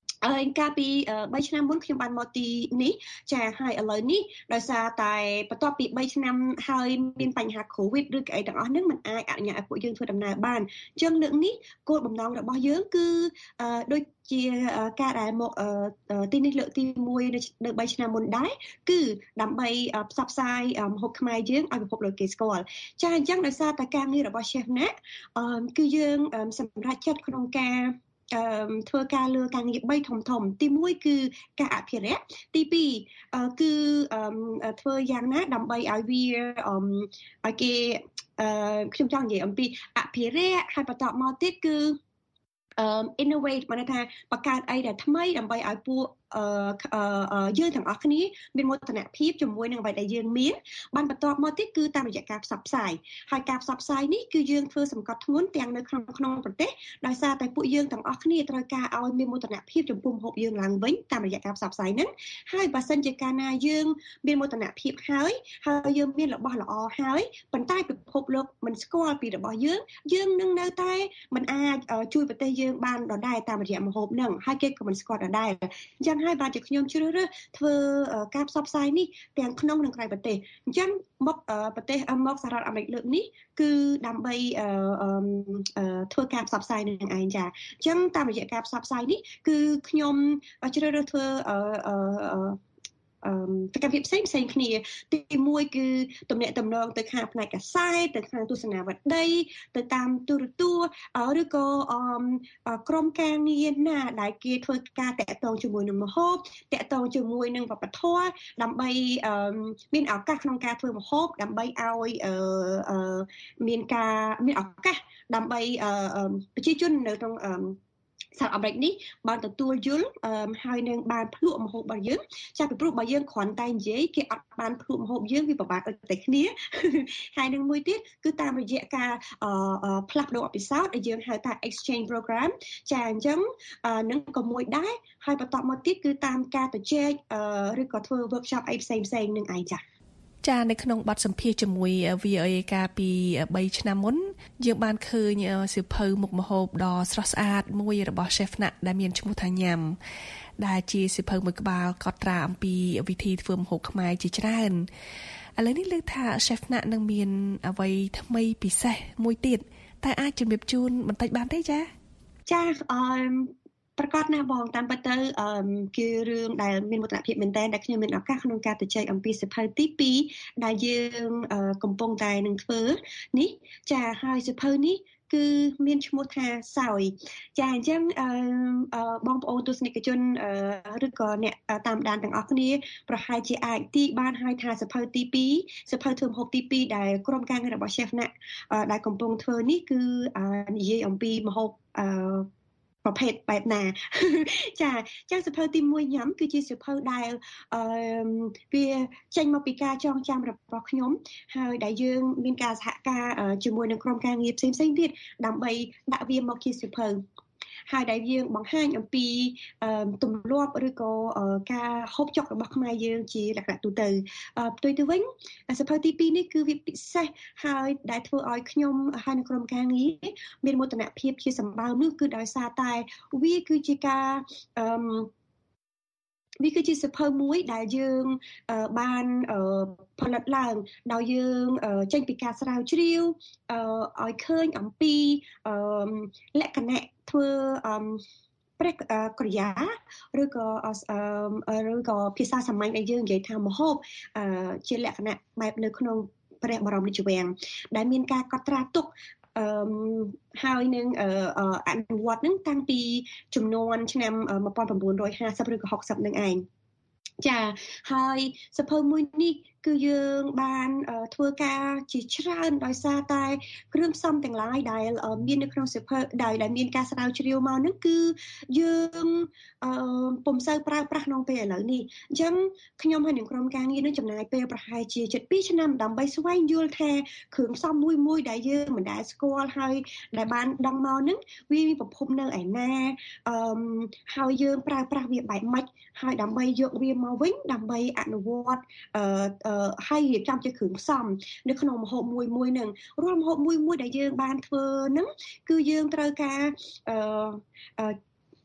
អឺកាលពីបីឆ្នាំមុនខ្ញុំបានមកទីនេះចាហើយឥឡូវនេះដោយសារតែបន្ទាប់ពីបីឆ្នាំហើយមានបញ្ហា COVID ឬក៏អីទាំងអស់ហ្នឹងมันអាចអនុញ្ញាតឲ្យពួកយើងធ្វើដំណើរបានអញ្ចឹងលើកនេះគោលបំណងរបស់យើងគឺដូចជាការដែលមកទីនេះលើកទីមួយនៅបីឆ្នាំមុនដែរគឺដើម្បីផ្សព្វផ្សាយម្ហូបខ្មែរយើងឲ្យពិភពលោកគេស្គាល់ចាអញ្ចឹងដោយសារតែការងាររបស់ Chef Nak គឺយើងសម្រេចចិត្តក្នុងការអឺធ្វើការលើការងារបីធំធំទីមួយគឺការអភិរក្សទីពីរគឺធ្វើយ៉ាងណាដើម្បីឲ្យវាឲ្យគេអឺខ្ញុំចង់និយាយអំពីអភិរក្សហើយបន្តមកទៀតគឺអឺ innovate មកថាបង្កើតអីដែលថ្មីដើម្បីឲ្យពួកអឺយើងទាំងអស់គ្នាមានមោទនភាពជាមួយនឹងអ្វីដែលយើងមានបានបន្តមកទៀតគឺតាមរយៈការផ្សព្វផ្សាយហើយការផ្សព្វផ្សាយនេះគឺយើងធ្វើសង្កត់ធ្ងន់ទាំងនៅក្នុងក្នុងប្រទេសដោយសារតែពួកយើងទាំងអស់គ្នាត្រូវការឲ្យមានមោទនភាពចំពោះម្ហូបយើងឡើងវិញតាមរយៈការផ្សព្វផ្សាយហ្នឹងហើយបើសិនជាកាលណាយើងមានមោទនភាពហើយហើយយើងមានរបស់ល្អហើយប៉ុន្តែពិភពលោកមិនស្គាល់ពីរបស់យើងយើងនឹងនៅតែមិនអាចជួយប្រទេសយើងបានដដែលតាមរយៈម្ហូបហ្នឹងហើយគេក៏មិនស្គាល់ដដែលអញ្ចឹងហើយបាទជាខ្ញុំជ្រើសរើសធ្វើការផ្សព្វផ្សាយនេះទាំងក្នុងនិងក្រៅប្រទេសអញ្ចឹងមកប្រទេសមកសហរដ្ឋអាមេរិកលើកនេះគឺដើម្បីធ្វើការផ្សព្វផ្សាយនឹងឯងចាអញ្ចឹងតាមរយៈការផ្សព្វផ្សាយនេះគឺខ្ញុំជ្រើសរើសធ្វើអឺអឺសកម្មភាពផ្សេងផ្សេងគ្នាទីមួយគឺទំនាក់ទំនងទៅខាងផ្នែកកាសែតទៅខាងទស្សនាវដ្តីទៅតាមទូរទស្សន៍ឬក៏ក្រុមការងារណាដែលគេធ្វើការតាក់ទងជាមួយនឹងម្ហូបតាក់ទងជាមួយនឹងវប្បធម៌ដើម្បីមានឱកាសក្នុងការធ្វើម្ហូបដើម្បីឲ្យមានការមានឱកាសដើម្បីប្រជាជននៅក្នុងសហរដ្ឋអាមេរិកនេះបានទទួលយល់ហើយនឹងបានភ្លក់ម្ហូបរបស់យើងចាពីព្រោះបើយើងគ្រាន់តែនិយាយគេអត់បានភ្លក់ម្ហូបយើងវាពិបាកដូចតែគ្នាហើយនឹងមួយទៀតគឺតាមរយៈការផ្លាស់ប្ដូរអភិសោតដែលយើងហៅថា exchange program ចាអញ្ចឹងនឹងក៏មួយដែរហើយបន្តមកទៀតគឺតាមការទៅជែកឬក៏ធ្វើ workshop អីផ្សេងផ្សេងនឹងឯងចាចានៅក្នុងបទសម្ភាសន៍ជាមួយ វី អូ អេ កាលពីបីឆ្នាំមុនយើងបានឃើញសៀវភៅមុខម្ហូបដ៏ស្រស់ស្អាតមួយរបស់ Chef Nak ដែលមានឈ្មោះថាញ៉ាំដែលជាសៀវភៅមួយក្បាលកត់ត្រាអំពីវិធីធ្វើម្ហូបខ្មែរជាច្រើនឥឡូវនេះលើកថា Chef Nak នឹងមានអ្វីថ្មីពិសេសមួយទៀតតែអាចជំរាបជូនបន្តិចបានទេចាចាអឺប្រកាសណាបងតាមពិតទៅគឺរឿងដែលមានមោទនភាពមែនតើដែលខ្ញុំមានឱកាសក្នុងការទៅចែកអំពីសៀវភៅទីពីរដែលយើងកំពុងតែនឹងធ្វើនេះចាហើយសៀវភៅនេះគឺមានឈ្មោះថាសោយចាអញ្ចឹងបងប្អូនទស្សនិកជនឬក៏អ្នកតាមដានទាំងអស់គ្នាប្រហែលជាអាចទីបានហើយថាសៀវភៅទីពីរសៀវភៅធ្វើម្ហូបទីពីរដែលក្រុមការងាររបស់ Chef Nak ដែលកំពុងធ្វើនេះគឺនិយាយអំពីម្ហូបប្រភេទបែបណាចាចាសៀវភៅទីមួយញ៉ាំគឺជាសៀវភៅដែលអឺវាចេញមកពីការចងចាំរបស់ខ្ញុំហើយដែលយើងមានការសហការជាមួយនឹងក្រុមការងារផ្សេងៗទៀតដើម្បីដាក់វាមកជាសៀវភៅហើយដែលយើងបង្ហាញអំពីទម្លាប់ឬក៏ការហូបចុករបស់ខ្មែរយើងជាលក្ខណៈទូទៅផ្ទុយទៅវិញសៀវភៅទីពីរនេះគឺវាពិសេសហើយដែលធ្វើឲ្យខ្ញុំហើយនឹងក្រុមការងារមានមោទនភាពជាសម្បើមនោះគឺដោយសារតែវាគឺជាការអឺវាគឺជាសៀវភៅមួយដែលយើងបានផលិតឡើងដោយយើងចេញពីការស្រាវជ្រាវឲ្យឃើញអំពីលក្ខណៈធ្វើព្រះក្រយាឬក៏ឬក៏ភាសាសាមញ្ញដែលយើងនិយាយថាម្ហូបជាលក្ខណៈបែបនៅក្នុងព្រះបរមរាជវាំងដែលមានការកត់ត្រាទុកអឺហើយនឹងអនុវត្តនឹងតាំងពីចំនួនឆ្នាំmột nghìn chín trămห้าสิบឬក៏หกสิบនឹងឯងចាហើយសៀវភៅមួយនេះគឺយើងបានធ្វើការជាច្រើនដោយសារតែគ្រឿងផ្សំទាំងឡាយដែលមាននៅក្នុងសៀវភៅដែលដែលមានការស្រាវជ្រាវមកហ្នឹងគឺយើងពុំសូវប្រើប្រាស់ក្នុងពេលឥឡូវនេះអញ្ចឹងខ្ញុំហើយនឹងក្រុមការងារនឹងចំណាយពេលប្រហែលជាជិតពីរឆ្នាំដើម្បីស្វែងយល់ថាគ្រឿងផ្សំមួយមួយដែលយើងមិនដែលស្គាល់ហើយដែលបានដឹងមកហ្នឹងវាមានប្រភពនៅឯណាអឺហើយយើងប្រើប្រាស់វាបែបម៉េចហើយដើម្បីយកវាមកវិញដើម្បីអនុវត្តអឺហើយរៀបចំជាគ្រឿងផ្សំនៅក្នុងម្ហូបមួយមួយហ្នឹងរាល់ម្ហូបមួយមួយដែលយើងបានធ្វើហ្នឹងគឺយើងត្រូវការអឺ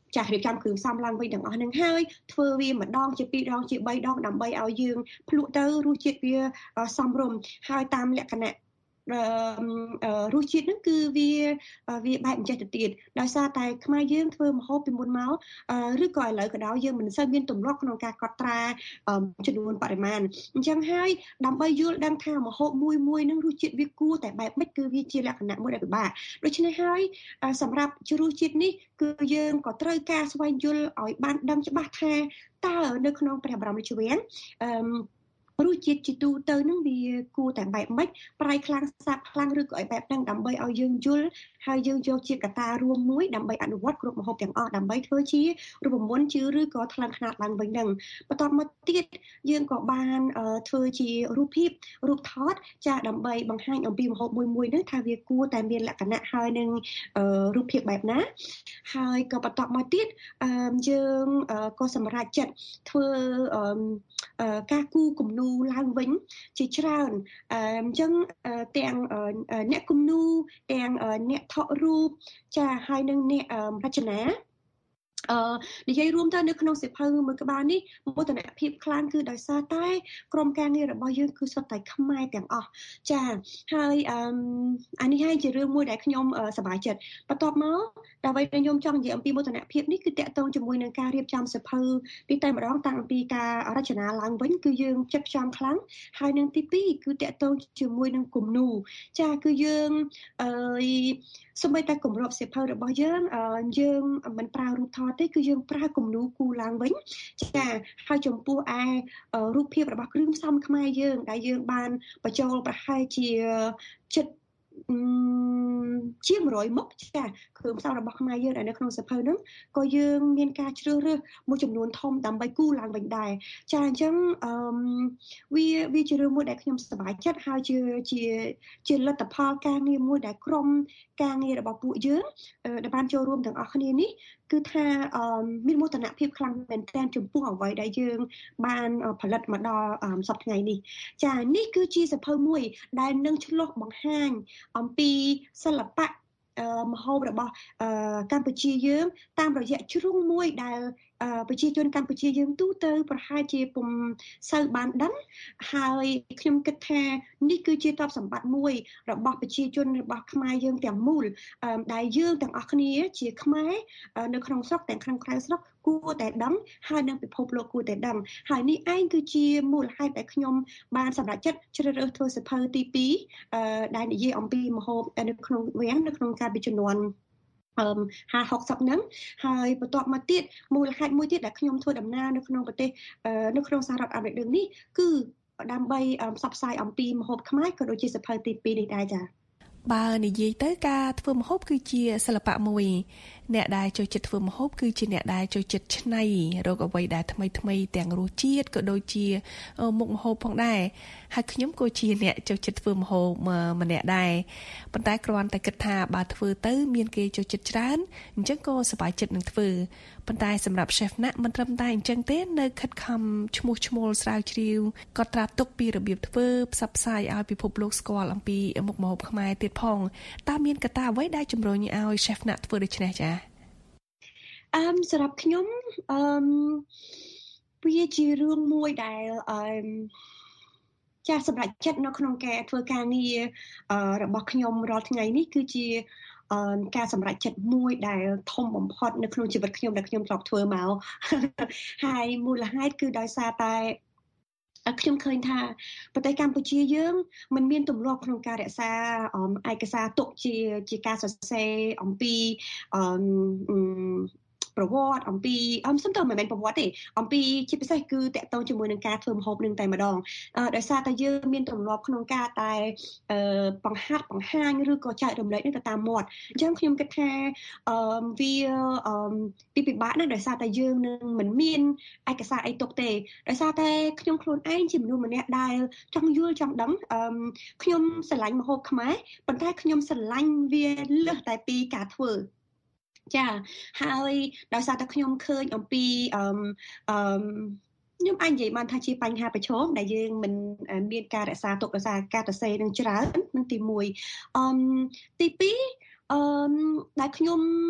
ចាស់រៀបចំគ្រឿងផ្សំឡើងវិញទាំងអស់ហ្នឹងហើយធ្វើវាម្ដងជាពីរដងជាបីដងដើម្បីឲ្យយើងភ្លក់ទៅរសជាតិវាសមរម្យហើយតាមលក្ខណៈរសជាតិហ្នឹងគឺវាវាបែបអញ្ចេះទៅទៀតដោយសារតែខ្មែរយើងធ្វើម្ហូបពីមុនមកឬក៏ឥឡូវក៏ដោយយើងមិនសូវមានទម្លាប់ក្នុងការកត់ត្រាចំនួនបរិមាណអញ្ចឹងហើយដើម្បីយល់ដឹងថាម្ហូបមួយមួយហ្នឹងរសជាតិវាគួរតែបែបម៉េចគឺវាជាលក្ខណៈមួយដែលពិបាកដូច្នេះហើយសម្រាប់រសជាតិនេះគឺយើងក៏ត្រូវការស្វែងយល់ឲ្យបានដឹងច្បាស់ថាតើនៅក្នុងព្រះបរមរាជវាំងអឺរសជាតិជាទូទៅនឹងវាគួរតែបែបម៉េចប្រៃខ្លាំងសាបខ្លាំងឬក៏ឲ្យបែបហ្នឹងដើម្បីឲ្យយើងយល់ហើយយើងយកជាកត្តារួមមួយដើម្បីអនុវត្តគ្រប់ម្ហូបទាំងអស់ដើម្បីធ្វើជារូបមន្តជាឬក៏ថ្លឹងខ្នាតឡើងវិញហ្នឹងបន្ទាប់មកទៀតយើងក៏បានធ្វើជារូបភាពរូបថតចាស់ដើម្បីបង្ហាញអំពីម្ហូបមួយមួយហ្នឹងថាវាគួរតែមានលក្ខណៈហើយនឹងរូបភាពបែបណាហើយក៏បន្ទាប់មកទៀតយើងក៏សម្រេចចិត្តធ្វើការគូគំនូរឡើងវិញជាច្រើនអញ្ចឹងទាំងអ្នកគំនូរទាំងអ្នកថតរូបចាហើយនឹងអ្នករចនាអឺនិយាយរួមទៅនៅក្នុងសិភៅមួយក្បាលនេះមោទនភាពខ្លាំងគឺដោយសារតែក្រុមការងាររបស់យើងគឺសុទ្ធតែខ្មែរទាំងអស់ចាហើយអឺអានេះហើយជារឿងមួយដែលខ្ញុំសប្បាយចិត្តបន្ទាប់មកដើម្បីខ្ញុំចង់និយាយអំពីមោទនភាពនេះគឺតកតងជាមួយនឹងការរៀបចំសិភៅពីតែម្ដងតាំងពីការរចនាឡើងវិញគឺយើងចិត្តផ្ចំខ្លាំងហើយនឹងទីពីរគឺតកតងជាមួយនឹងគំនូរចាគឺយើងអឺសូម្បីតែគម្របសិភៅរបស់យើងយើងមិនប្រើរូបថតទេគឺយើងប្រើគំនូរគូឡើងវិញចាហើយចំពោះឯរូបភាពរបស់គ្រឿងផ្សំខ្មែរយើងដែលយើងបានបញ្ចូលប្រហែលជាចិត្តជាងone hundredមុខចាគ្រឿងផ្សំរបស់ខ្មែរយើងដែលនៅក្នុងសិភៅហ្នឹងក៏យើងមានការជ្រើសរើសមួយចំនួនធំដើម្បីគូឡើងវិញដែរចាអញ្ចឹងអឺវាវាជារឿងមួយដែលខ្ញុំសប្បាយចិត្តហើយជាជាជាលទ្ធផលការងារមួយដែលក្រុមការងាររបស់ពួកយើងដែលបានចូលរួមទាំងអស់គ្នានេះគឺថាមានមោទនភាពខ្លាំងមែនទែនចំពោះអ្វីដែលយើងបានផលិតមកដល់សប្តាហ៍ថ្ងៃនេះចានេះគឺជាសភៅមួយដែលនឹងឆ្លុះបង្ហាញអំពីសិល្បៈម្ហូបរបស់កម្ពុជាយើងតាមរយៈជ្រុងមួយដែលប្រជាជនកម្ពុជាយើងទូទៅប្រហែលជាពុំសូវបានដឹងហើយខ្ញុំគិតថានេះគឺជាទ្រព្យសម្បត្តិមួយរបស់ប្រជាជនរបស់ខ្មែរយើងទាំងមូលដែលយើងទាំងអស់គ្នាជាខ្មែរនៅក្នុងស្រុកទាំងក្នុងក្រៅស្រុកគួរតែដឹងហើយនៅពិភពលោកគួរតែដឹងហើយនេះឯងគឺជាមូលហេតុដែលខ្ញុំបានសម្រេចចិត្តជ្រើសរើសធ្វើសិភៅទីពីរដែលនិយាយអំពីម្ហូបនៅក្នុងវាំងនៅក្នុងការពីជំនាន់អឺห้าหกសិបហ្នឹងហើយបន្ទាប់មកទៀតមូលហេតុមួយទៀតដែលខ្ញុំធ្វើដំណើរនៅក្នុងប្រទេសនៅក្នុងសហរដ្ឋអាមេរិកនេះគឺដើម្បីផ្សព្វផ្សាយអំពីម្ហូបខ្មែរក៏ដូចជាសិភៅទីពីរនេះដែរចា៎បើនិយាយទៅការធ្វើម្ហូបគឺជាសិល្បៈមួយអ្នកដែលចូលចិត្តធ្វើម្ហូបគឺជាអ្នកដែលចូលចិត្តច្នៃរកអ្វីដែលថ្មីថ្មីទាំងរសជាតិក៏ដូចជាមុខម្ហូបផងដែរហើយខ្ញុំក៏ជាអ្នកចូលចិត្តធ្វើម្ហូបម្នាក់ដែរប៉ុន្តែគ្រាន់តែគិតថាបើធ្វើទៅមានគេចូលចិត្តច្រើនអញ្ចឹងក៏សប្បាយចិត្តនឹងធ្វើប៉ុន្តែសម្រាប់ chef ណាក់មិនត្រឹមតែអញ្ចឹងទេនៅខិតខំឈ្មោះឈ្មោលស្រាវជ្រាវក៏ត្រាទុកពីរបៀបធ្វើផ្សព្វផ្សាយឲ្យពិភពលោកស្គាល់អំពីមុខម្ហូបខ្មែរទៀតផងតើមានកត្តាអ្វីដែលជំរុញឲ្យ chef ណាក់ធ្វើដូច្នេះចា៎អឺសម្រាប់ខ្ញុំអឺវាជារឿងមួយដែលអឺចាស់សម្រាប់ចិត្តនៅក្នុងការធ្វើការងាររបស់ខ្ញុំរាល់ថ្ងៃនេះគឺជាការសម្រេចចិត្តមួយដែលធំបំផុតនៅក្នុងជីវិតខ្ញុំដែលខ្ញុំធ្លាប់ធ្វើមកហើយមូលហេតុគឺដោយសារតែខ្ញុំឃើញថាប្រទេសកម្ពុជាយើងមិនមានទម្លាប់ក្នុងការរក្សាឯកសារទុកជាជាការសរសេរអំពីអឺប្រវត្តិអំពីអមសំទៅមិនមែនប្រវត្តិទេអំពីជាពិសេសគឺតកតងជាមួយនឹងការធ្វើម្ហូបនឹងតែម្ដងដោយសារតែយើងមានទម្លាប់ក្នុងការតែបង្ហាត់បង្ហាញឬក៏ចែករំលែកនេះទៅតាមមាត់អញ្ចឹងខ្ញុំគិតថាអឺវាអឺពីពិបាកណាស់ដោយសារតែយើងនឹងមិនមានឯកសារអីទុកទេដោយសារតែខ្ញុំខ្លួនឯងជាមនុស្សម្នាក់ដែលចង់យល់ចង់ដឹងអឺខ្ញុំស្រឡាញ់ម្ហូបខ្មែរប៉ុន្តែខ្ញុំស្រឡាញ់វាលើសតែពីការធ្វើចាហើយដោយសារតែខ្ញុំឃើញអំពីអឺអឺខ្ញុំអាចនិយាយបានថាជាបញ្ហាប្រឈមដែលយើងមិនមានការរក្សាទុកដោយសារការសរសេរនឹងច្រើននឹងទីមួយអឺទីពីរអឺដែលខ្ញុំ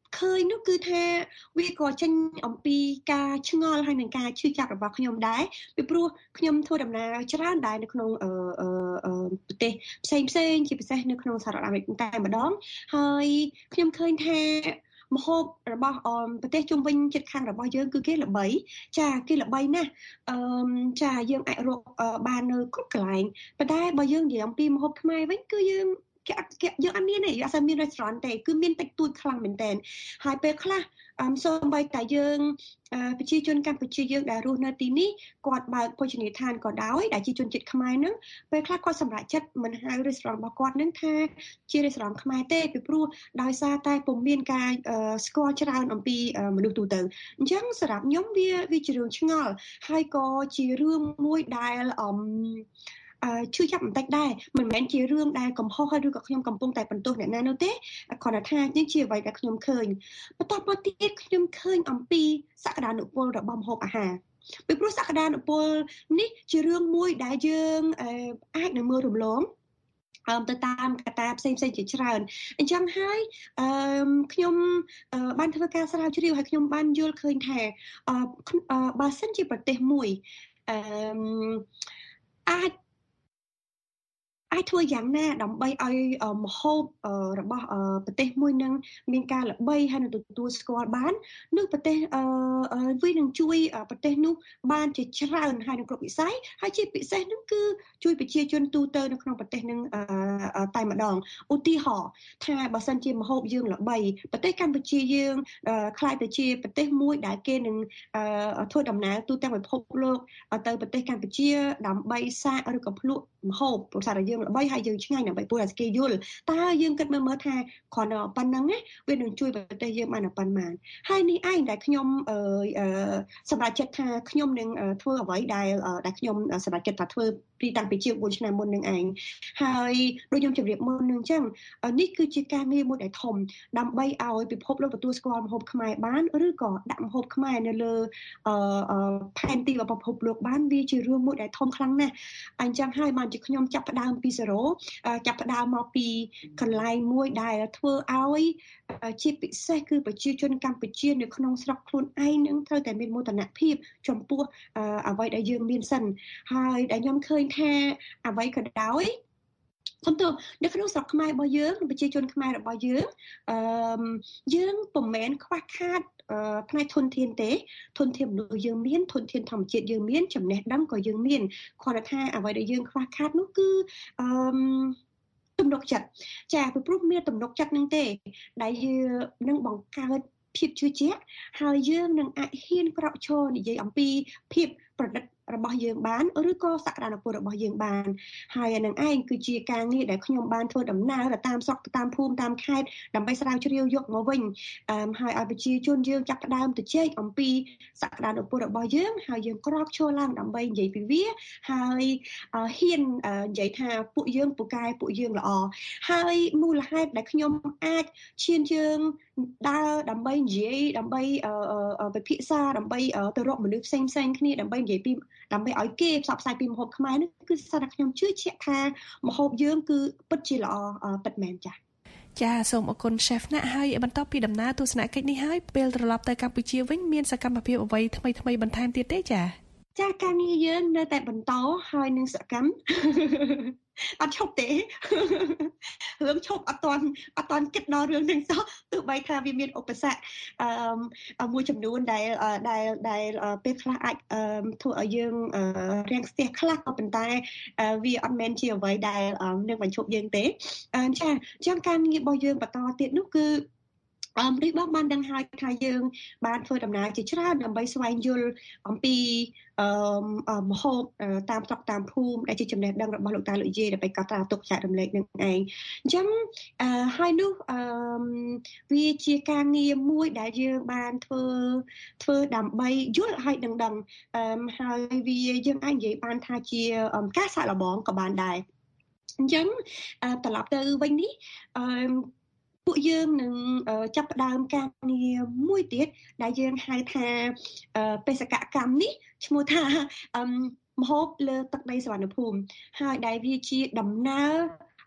ឃើញនោះគឺថាវាក៏ចេញអំពីការឆ្ងល់ហើយនឹងការឈឺចាប់របស់ខ្ញុំដែរពីព្រោះខ្ញុំធ្វើដំណើរច្រើនដែរនៅក្នុងអឺអឺប្រទេសផ្សេងផ្សេងជាពិសេសនៅក្នុងសហរដ្ឋអាមេរិកតែម្ដងហើយខ្ញុំឃើញថាម្ហូបរបស់ប្រទេសជុំវិញជិតខាងរបស់យើងគឺគេល្បីចាគេល្បីណាស់អឺចាយើងអាចរកបាននៅគ្រប់កន្លែងប៉ុន្តែបើយើងនិយាយអំពីម្ហូបខ្មែរវិញគឺយើងគេគេយើងអត់មានទេយើងអត់មាន restaurant ទេគឺមានតិចតួចខ្លាំងមែនតើហើយពេលខ្លះសូម្បីតែយើងប្រជាជនកម្ពុជាយើងដែលរស់នៅទីនេះគាត់បើកភោជនីយដ្ឋានក៏ដោយដែលជាជនជាតិខ្មែរហ្នឹងពេលខ្លះគាត់សម្រេចចិត្តមិនហៅ restaurant របស់គាត់ហ្នឹងថាជា restaurant ខ្មែរទេពីព្រោះដោយសារតែពុំមានការស្គាល់ច្រើនអំពីមនុស្សទូទៅអញ្ចឹងសម្រាប់ខ្ញុំវាវាជារឿងឆ្ងល់ហើយក៏ជារឿងមួយដែលអឺអឺឈឺចាប់បន្តិចដែរមិនមែនជារឿងដែលកំហុសហើយឬក៏ខ្ញុំកំពុងតែបន្ទោសអ្នកណានោះទេគ្រាន់តែថានេះជាអ្វីដែលខ្ញុំឃើញបន្ទាប់មកទៀតខ្ញុំឃើញអំពីសក្តានុពលរបស់ម្ហូបអាហារពីព្រោះសក្តានុពលនេះជារឿងមួយដែលយើងអាចនឹងមើលរំលងអមទៅតាមកត្តាផ្សេងផ្សេងជាច្រើនអញ្ចឹងហើយអឺខ្ញុំបានធ្វើការស្រាវជ្រាវហើយខ្ញុំបានយល់ឃើញថាអឺបើសិនជាប្រទេសមួយអឺអាចអាចធ្វើយ៉ាងណាដើម្បីឲ្យម្ហូបរបស់ប្រទេសមួយនឹងមានការល្បីហើយនឹងទទួលស្គាល់បាននោះប្រទេសវានឹងជួយប្រទេសនោះបានជាច្រើនហើយនឹងគ្រប់វិស័យហើយជាពិសេសនោះគឺជួយប្រជាជនទូទៅនៅក្នុងប្រទេសនឹងតែម្ដងឧទាហរណ៍ថាបើសិនជាម្ហូបយើងល្បីប្រទេសកម្ពុជាយើងខ្លាយទៅជាប្រទេសមួយដែលគេនឹងធ្វើដំណើរទូទាំងពិភពលោកទៅប្រទេសកម្ពុជាដើម្បីសាកឬក៏ភ្លក់ម្ហូបប្រសាទយើងល្បីហើយយើងឆ្ងាញ់ដើម្បីពួកឲ្យគេយល់តើយើងគិតមើលមើលថាគ្រាន់តែប៉ុណ្្នឹងណាវានឹងជួយប្រទេសយើងបានប៉ុន្មានហើយនេះឯងដែលខ្ញុំអឺសម្រាប់ចិត្តថាខ្ញុំនឹងធ្វើអ្វីដែលដែលខ្ញុំសម្រាប់ចិត្តថាធ្វើពីតាំងពីជាងបួនឆ្នាំមុននឹងឯងហើយដូចខ្ញុំជម្រាបមុននឹងអញ្ចឹងនេះគឺជាការងារមួយដែលធំដើម្បីឲ្យពិភពលោកទទួលស្គាល់ម្ហូបខ្មែរបានឬក៏ដាក់ម្ហូបខ្មែរនៅលើអឺផែនទីរបស់ពិភពលោកបានវាជារឿងមួយដែលធំខ្លាំងណាស់អញ្ចឹងហើយបានជាខ្ញុំចាប់ផ្ដើមពីzeroចាប់ផ្ដើមមកពីកន្លែងមួយដែលធ្វើឲ្យជាពិសេសគឺប្រជាជនកម្ពុជានៅក្នុងស្រុកខ្លួនឯងនឹងត្រូវតែមានមោទនភាពចំពោះអ្វីដែលយើងមានសិនហើយដែលខ្ញុំឃើញថាអ្វីក៏ដោយសំទោសនៅក្នុងស្រុកខ្មែររបស់យើងប្រជាជនខ្មែររបស់យើងអឺយើងពុំមែនខ្វះខាតផ្នែកធនធានទេធនធានមនុស្សយើងមានធនធានធម្មជាតិយើងមានចំណេះដឹងក៏យើងមានគ្រាន់តែថាអ្វីដែលយើងខ្វះខាតនោះគឺអឺទំនុកចិត្តចាពីព្រោះមានទំនុកចិត្តនឹងទេដែលយើងនឹងបង្កើតភាពជឿជាក់ហើយយើងនឹងអាចហ៊ានក្រោកឈរនិយាយអំពីភាពប្រឌិតរបស់យើងបានឬក៏សក្តានុពលរបស់យើងបានហើយអានឹងឯងគឺជាការងារដែលខ្ញុំបានធ្វើដំណើរតាមស្រុកតាមភូមិតាមខេត្តដើម្បីស្រាវជ្រាវយកមកវិញហើយឲ្យប្រជាជនយើងចាប់ផ្ដើមទៅជែកអំពីសក្តានុពលរបស់យើងហើយយើងក្រោកឈរឡើងដើម្បីនិយាយពីវាហើយហ៊ាននិយាយថាពួកយើងពូកែពួកយើងល្អហើយមូលហេតុដែលខ្ញុំអាចឈានជើងដើរដើម្បីនិយាយដើម្បីពិភាក្សាដើម្បីទៅរកមនុស្សផ្សេងផ្សេងគ្នាដើម្បីនិយាយពីដើម្បីឲ្យគេផ្សព្វផ្សាយពីម្ហូបខ្មែរនេះគឺសារតែខ្ញុំជឿជាក់ថាម្ហូបយើងគឺពិតជាល្អពិតមែនចា៎ចាសូមអរគុណ Chef ណាស់ហើយបន្ទាប់ពីដំណើរទស្សនកិច្ចនេះហើយពេលត្រឡប់ទៅកម្ពុជាវិញមានសកម្មភាពអ្វីថ្មីថ្មីបន្ថែមទៀតទេចាចាការងារយើងនៅតែបន្តហើយនឹងសកម្មអត់ឈប់ទេរឿងឈប់អត់ទាន់អត់ទាន់គិតដល់រឿងហ្នឹងសោះទោះបីថាវាមានឧបសគ្គអឺមួយចំនួនដែលដែលដែលពេលខ្លះអាចធ្វើឲ្យយើងរាំងស្ទះខ្លះក៏ប៉ុន្តែវាអត់មែនជាអ្វីដែលនឹងបញ្ឈប់យើងទេចាអញ្ចឹងការងាររបស់យើងបន្តទៀតនោះគឺអមរីបងបានដឹងហើយថាយើងបានធ្វើដំណើរជាច្រើនដើម្បីស្វែងយល់អំពីអឺមហូបតាមស្រុកតាមភូមិដែលជាចំណេះដឹងរបស់លោកតាលោកយាយដើម្បីកត់ត្រាទុកចែករំលែកនឹងឯងអញ្ចឹងអឺហើយនោះអឺវាជាការងារមួយដែលយើងបានធ្វើធ្វើដើម្បីយល់ឲ្យដឹងដឹងអឺហើយវាយើងអាចនិយាយបានថាជាការសាកល្បងក៏បានដែរអញ្ចឹងត្រឡប់ទៅវិញនេះអឺពួកយើងនឹងចាប់ផ្ដើមការងារមួយទៀតដែលយើងហៅថាបេសកកម្មនេះឈ្មោះថាមហូបលើទឹកដីសុវណ្ណភូមិហើយដែលវាជាដំណើរ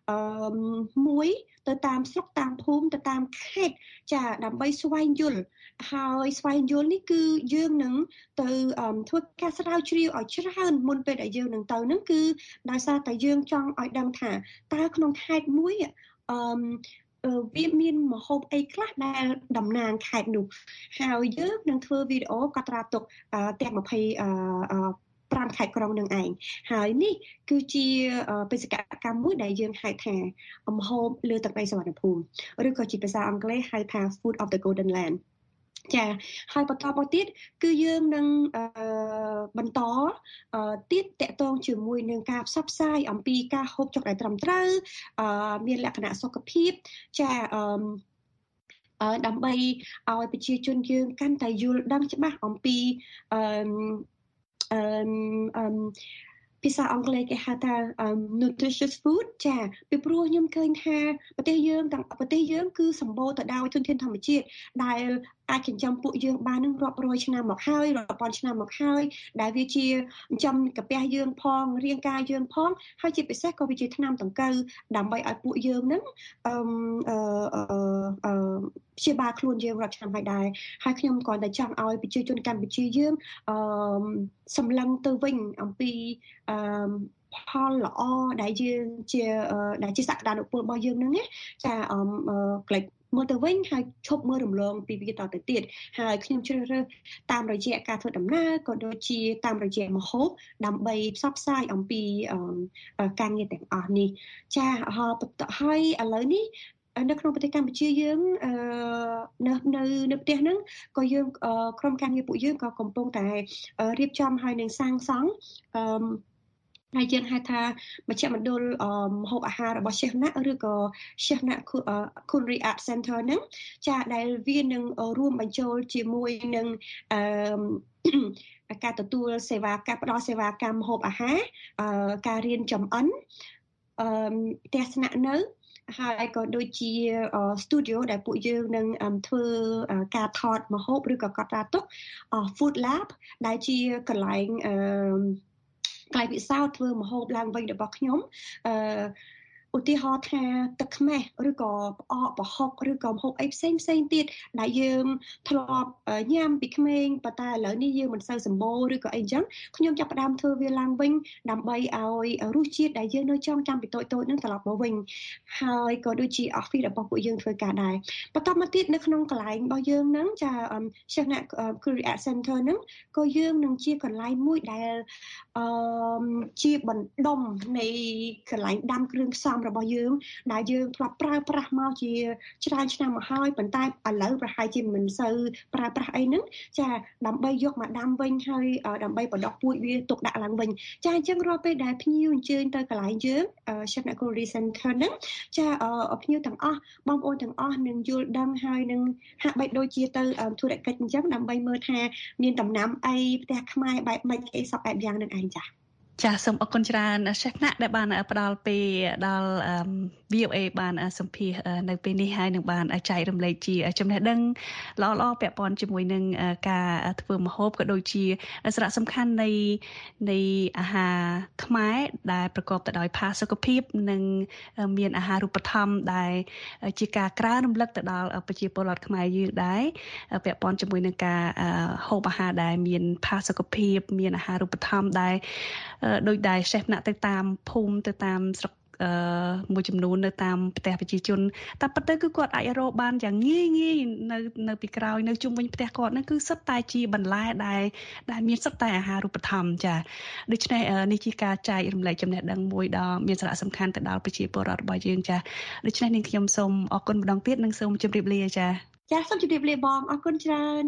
អឺមួយទៅតាមស្រុកតាមភូមិទៅតាមខេត្តចាដើម្បីស្វែងយល់ហើយស្វែងយល់នេះគឺយើងនឹងទៅធ្វើការស្រាវជ្រាវឲ្យច្រើនមុនពេលដែលយើងនឹងទៅហ្នឹងគឺដោយសារតែយើងចង់ឲ្យដឹងថាតើក្នុងខេត្តមួយអឺវាមានម្ហូបអីខ្លះដែលតំណាងខេត្តនោះហើយយើងនឹងធ្វើវីដេអូកត់ត្រាទុកទាំងยี่สิบអឺប្រាំខេត្តក្រុងនឹងឯងហើយនេះគឺជាបេសកកម្មមួយដែលយើងហៅថាម្ហូបលើទឹកដីសុវណ្ណភូមិឬក៏ជាភាសាអង់គ្លេសហៅថា Food of the Golden Land ចាហើយបន្តមកទៀតគឺយើងនឹងអឺបន្តទៀតតកតងជាមួយនឹងការផ្សព្វផ្សាយអំពីការហូបចុកដែលត្រឹមត្រូវអឺមានលក្ខណៈសុខភាពចាអឺអឺដើម្បីឲ្យប្រជាជនយើងកាន់តែយល់ដឹងច្បាស់អំពីអឺអឺអឺភាសាអង់គ្លេសគេហៅថា nutritious food ចាពីព្រោះខ្ញុំឃើញថាប្រទេសយើងទាំងប្រទេសយើងគឺសម្បូរទៅដោយធនធានធម្មជាតិដែលអាចចិញ្ចឹមពួកយើងបាននឹងរាប់រយឆ្នាំមកហើយរាប់ពាន់ឆ្នាំមកហើយដែលវាជាចិញ្ចឹមកាពះយើងផងរាងកាយយើងផងហើយជាពិសេសក៏វាជាថ្នាំដង្កូវដើម្បីឲ្យពួកយើងនឹងអឺអឺអឺព្យាបាលខ្លួនយើងរាប់ឆ្នាំហើយដែរហើយខ្ញុំក៏តែចង់ឲ្យប្រជាជនកម្ពុជាយើងអឺសម្លឹងទៅវិញអំពីអឺផលល្អដែលយើងជាដែលជាសក្តានុពលរបស់យើងហ្នឹងណាចាអឺក្លេចមើលទៅវិញហើយឈប់មើលរំលងពីវាតទៅទៀតហើយខ្ញុំជ្រើសរើសតាមរយៈការធ្វើដំណើរក៏ដូចជាតាមរយៈម្ហូបដើម្បីផ្សព្វផ្សាយអំពីការងារទាំងអស់នេះចាហើយឥឡូវនេះនៅក្នុងប្រទេសកម្ពុជាយើងអឺនៅនៅនៅផ្ទះហ្នឹងក៏យើងក្រុមការងារពួកយើងក៏កំពុងតែរៀបចំហើយនឹងសាងសង់អឺហើយយើងហៅថាមជ្ឈមណ្ឌលម្ហូបអាហាររបស់ Chef Nak ឬក៏ Chef Nak Culinary Art Center ហ្នឹងចាដែលវានឹងរួមបញ្ចូលជាមួយនឹងអឺការទទួលសេវាការផ្ដល់សេវាកម្មម្ហូបអាហារការរៀនចំអិនអឺផ្ទះស្នាក់នៅហើយក៏ដូចជា studio ដែលពួកយើងនឹងធ្វើការថតម្ហូបឬក៏កត់ត្រាទុក Food Lab ដែលជាកន្លែងអឺកន្លែងពិសោធន៍ធ្វើម្ហូបឡើងវិញរបស់ខ្ញុំអឺឧទាហរណ៍ថាទឹកខ្មេះឬក៏ផ្អកប្រហុកឬក៏ម្ហូបអីផ្សេងផ្សេងទៀតដែលយើងធ្លាប់ញ៉ាំពីក្មេងប៉ុន្តែឥឡូវនេះយើងមិនសូវសម្បូរឬក៏អីចឹងខ្ញុំចាប់ផ្ដើមធ្វើវាឡើងវិញដើម្បីឲ្យរសជាតិដែលយើងនៅចង់ចាំពីតូចតូចហ្នឹងត្រឡប់មកវិញហើយក៏ដូចជា office របស់ពួកយើងធ្វើការដែរបន្តមកទៀតនៅក្នុងកន្លែងរបស់យើងហ្នឹងចា Chef Nak Culinary Art Center ហ្នឹងក៏យើងនឹងជាកន្លែងមួយដែលអឺជាបណ្ដុំនៃកន្លែងដាំគ្រឿងផ្សំរបស់យើងដែលយើងធ្លាប់ប្រើប្រាស់មកជាច្រើនឆ្នាំមកហើយប៉ុន្តែឥឡូវប្រហែលជាមិនសូវប្រើប្រាស់អីហ្នឹងចាដើម្បីយកមកដាំវិញហើយដើម្បីបដិពូជវាទុកដាក់ឡើងវិញចាអញ្ចឹងរាល់ពេលដែលភ្ញៀវអញ្ជើញទៅកន្លែងយើង Chef Nak Culinary Center ហ្នឹងចាភ្ញៀវទាំងអស់បងប្អូនទាំងអស់នឹងយល់ដឹងហើយនឹងហាក់បីដូចជាទៅធុរកិច្ចអញ្ចឹងដើម្បីមើលថាមានដំណាំអីផ្ទះខ្មែរបែបម៉េចអីសពបែបយ៉ាងនឹងឯងចាចាសូមអរគុណច្រើន Chef Nak ដែលបានផ្ដល់ពេលដល់ វី អូ អេ បានសម្ភាសនៅពេលនេះហើយនឹងបានចែករំលែកជាចំណេះដឹងល្អៗពាក់ព័ន្ធជាមួយនឹងការធ្វើម្ហូបក៏ដូចជាសារៈសំខាន់នៃនៃអាហារខ្មែរដែលប្រកបទៅដោយផាសុកភាពនិងមានអាហារូបត្ថម្ភដែលជាការក្រើនរំលឹកទៅដល់ប្រជាពលរដ្ឋខ្មែរយើងដែរពាក់ព័ន្ធជាមួយនឹងការហូបអាហារដែលមានផាសុកភាពមានអាហារូបត្ថម្ភដែលដោយដែល Chef Nak ទៅតាមភូមិទៅតាមស្រុកអឺមួយចំនួននៅតាមផ្ទះប្រជាជនតែប៉ុន្តែគឺគាត់អាចរកបានយ៉ាងងាយងាយនៅនៅពីក្រោយនៅជុំវិញផ្ទះគាត់ហ្នឹងគឺសុទ្ធតែជាបន្លែដែលដែលមានសុទ្ធតែអាហារូបត្ថម្ភចាដូច្នេះនេះជាការចែករំលែកចំណេះដឹងមួយដ៏មានសារៈសំខាន់ទៅដល់ប្រជាពលរដ្ឋរបស់យើងចាដូច្នេះនាងខ្ញុំសូមអរគុណម្ដងទៀតនិងសូមជម្រាបលាចាចាសូមជម្រាបលាបងអរគុណច្រើន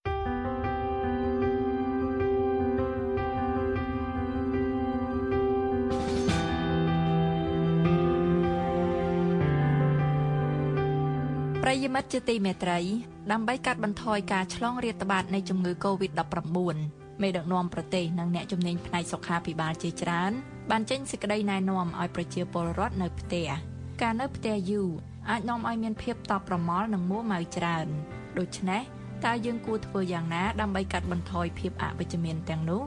ប្រិយមិត្តជាទីមេត្រីដើម្បីកាត់បន្ថយការឆ្លងរាតត្បាតនៃជំងឺ កូវីដ ដប់ប្រាំបួន មេដឹកនាំប្រទេសនិងអ្នកជំនាញផ្នែកសុខាភិបាលជាច្រើនបានចេញសេចក្តីណែនាំឲ្យប្រជាពលរដ្ឋនៅផ្ទះការនៅផ្ទះយូរអាចនាំឲ្យមានភាពតប់ប្រមល់និងមួម៉ៅច្រើនដូច្នេះតើយើងគួរធ្វើយ៉ាងណាដើម្បីកាត់បន្ថយភាពអវិជ្ជមានទាំងនោះ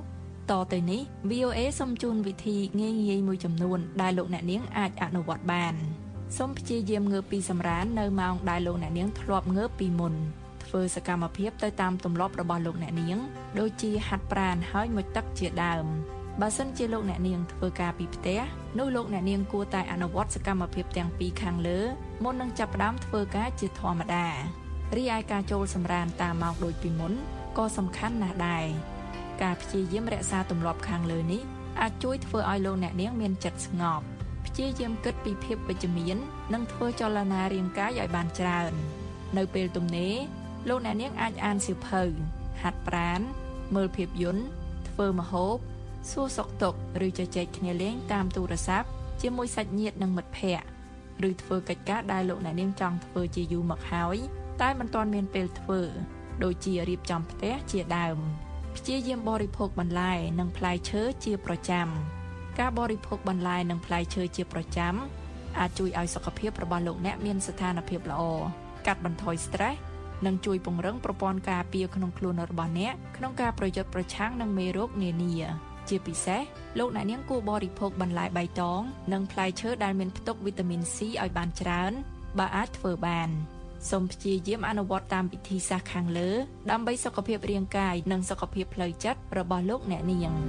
តទៅនេះ វី អូ เอ សូមជូនវិធីងាយៗមួយចំនួនដែលលោកអ្នកនាងអាចអនុវត្តបានសូមព្យាយាមងើបពីសម្រាននៅម៉ោងដែលលោកអ្នកនាងធ្លាប់ងើបពីមុនធ្វើសកម្មភាពទៅតាមទម្លាប់របស់លោកអ្នកនាងដូចជាហាត់ប្រាណហើយមុជទឹកជាដើមបើសិនជាលោកអ្នកនាងធ្វើការពីផ្ទះនោះលោកអ្នកនាងគួរតែអនុវត្តសកម្មភាពទាំងពីរខាងលើមុននឹងចាប់ផ្ដើមធ្វើការជាធម្មតារីឯការចូលសម្រានតាមម៉ោងដូចពីមុនក៏សំខាន់ណាស់ដែរការព្យាយាមរក្សាទម្លាប់ខាងលើនេះអាចជួយធ្វើឲ្យលោកអ្នកនាងមានចិត្តស្ងប់ព្យាយាមគិតពីភាពវិជ្ជមាននិងធ្វើចលនារាងកាយឲ្យបានច្រើននៅពេលទំនេរលោកអ្នកនាងអាចអានសៀវភៅហាត់ប្រាណមើលភាពយន្តធ្វើម្ហូបសួរសុខទុក្ខឬជជែកគ្នាលេងតាមទូរស័ព្ទជាមួយសាច់ញាតិនិងមិត្តភ័ក្តិឬធ្វើកិច្ចការដែលលោកអ្នកនាងចង់ធ្វើជាយូរមកហើយតែមិនទាន់មានពេលធ្វើដូចជារៀបចំផ្ទះជាដើមព្យាយាមបរិភោគបន្លែនិងផ្លែឈើជាប្រចាំការបរិភោគបន្លែនិងផ្លែឈើជាប្រចាំអាចជួយឲ្យសុខភាពរបស់លោកអ្នកមានស្ថានភាពល្អកាត់បន្ថយ stress និងជួយពង្រឹងប្រព័ន្ធការពារក្នុងខ្លួនរបស់អ្នកក្នុងការប្រយុទ្ធប្រឆាំងនឹងមេរោគនានាជាពិសេសលោកអ្នកនាងគួរបរិភោគបន្លែបៃតងនិងផ្លែឈើដែលមានផ្ទុកវីតាមីន C ឲ្យបានច្រើនបើអាចធ្វើបានសូមព្យាយាមអនុវត្តតាមវិធីសាស្ត្រខាងលើដើម្បីសុខភាពរាងកាយនិងសុខភាពផ្លូវចិត្តរបស់លោកអ្នកនាង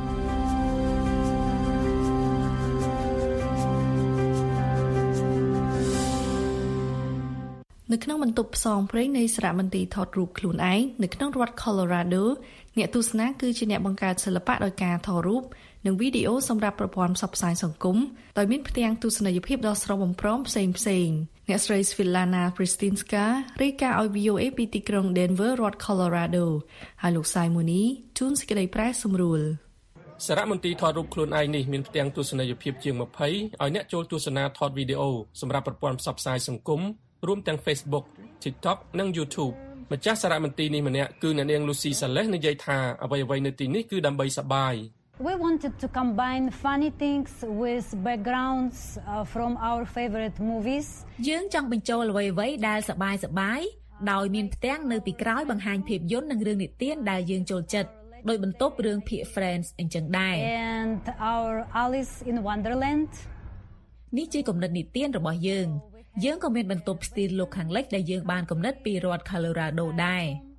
នៅក្នុងបន្ទប់ផ្សងព្រេងនៃសារមន្ទីរថតរូបខ្លួនឯងនៅក្នុងរដ្ឋ Colorado អ្នកទស្សនាគឺជាអ្នកបង្កើតសិល្បៈដោយការថតរូបនិងវីដេអូសម្រាប់ប្រព័ន្ធផ្សព្វផ្សាយសង្គមដោយមានផ្ទាំងទស្សនីយភាពដ៏ស្រស់បំព្រងផ្សេងផ្សេងអ្នកស្រី Svilana Pristinska រាយការណ៍ឲ្យ វី អូ เอ ពីទីក្រុង Denver រដ្ឋ Colorado ហើយលោក Simoni ជួនសេចក្តីប្រែសម្រួលសារមន្ទីរថតរូបខ្លួនឯងនេះមានផ្ទាំងទស្សនីយភាពជាងยี่สิบឲ្យអ្នកចូលទស្សនាថតវីដេអូសម្រាប់ប្រព័ន្ធផ្សព្វផ្សាយសង្គមរួមទាំង Facebook, TikTok និង YouTube ម្ចាស់សារមន្ទីរនេះម្នាក់គឺអ្នកនាង Lucy Saleh និយាយថាអ្វីៗនៅទីនេះគឺដើម្បីសប្បាយ We wanted to combine funny things with backgrounds uh, from our favorite movies យើងចង់បញ្ចូលអ្វីៗដែលសប្បាយសប្បាយដោយមានផ្ទាំងនៅពីក្រោយបង្ហាញភាពយន្តនិងរឿងនិទានដែលយើងចូលចិត្តដោយបន្ទប់រឿងភាគ Friends អញ្ចឹងដែរ And our Alice in Wonderland នេះជាគំនិតនិទានរបស់យើងយើងក៏មានបន្ទប់ស្ទីលលោកខាងលិចដែលយើងបានកំណត់ពីរដ្ឋ Colorado ដែរ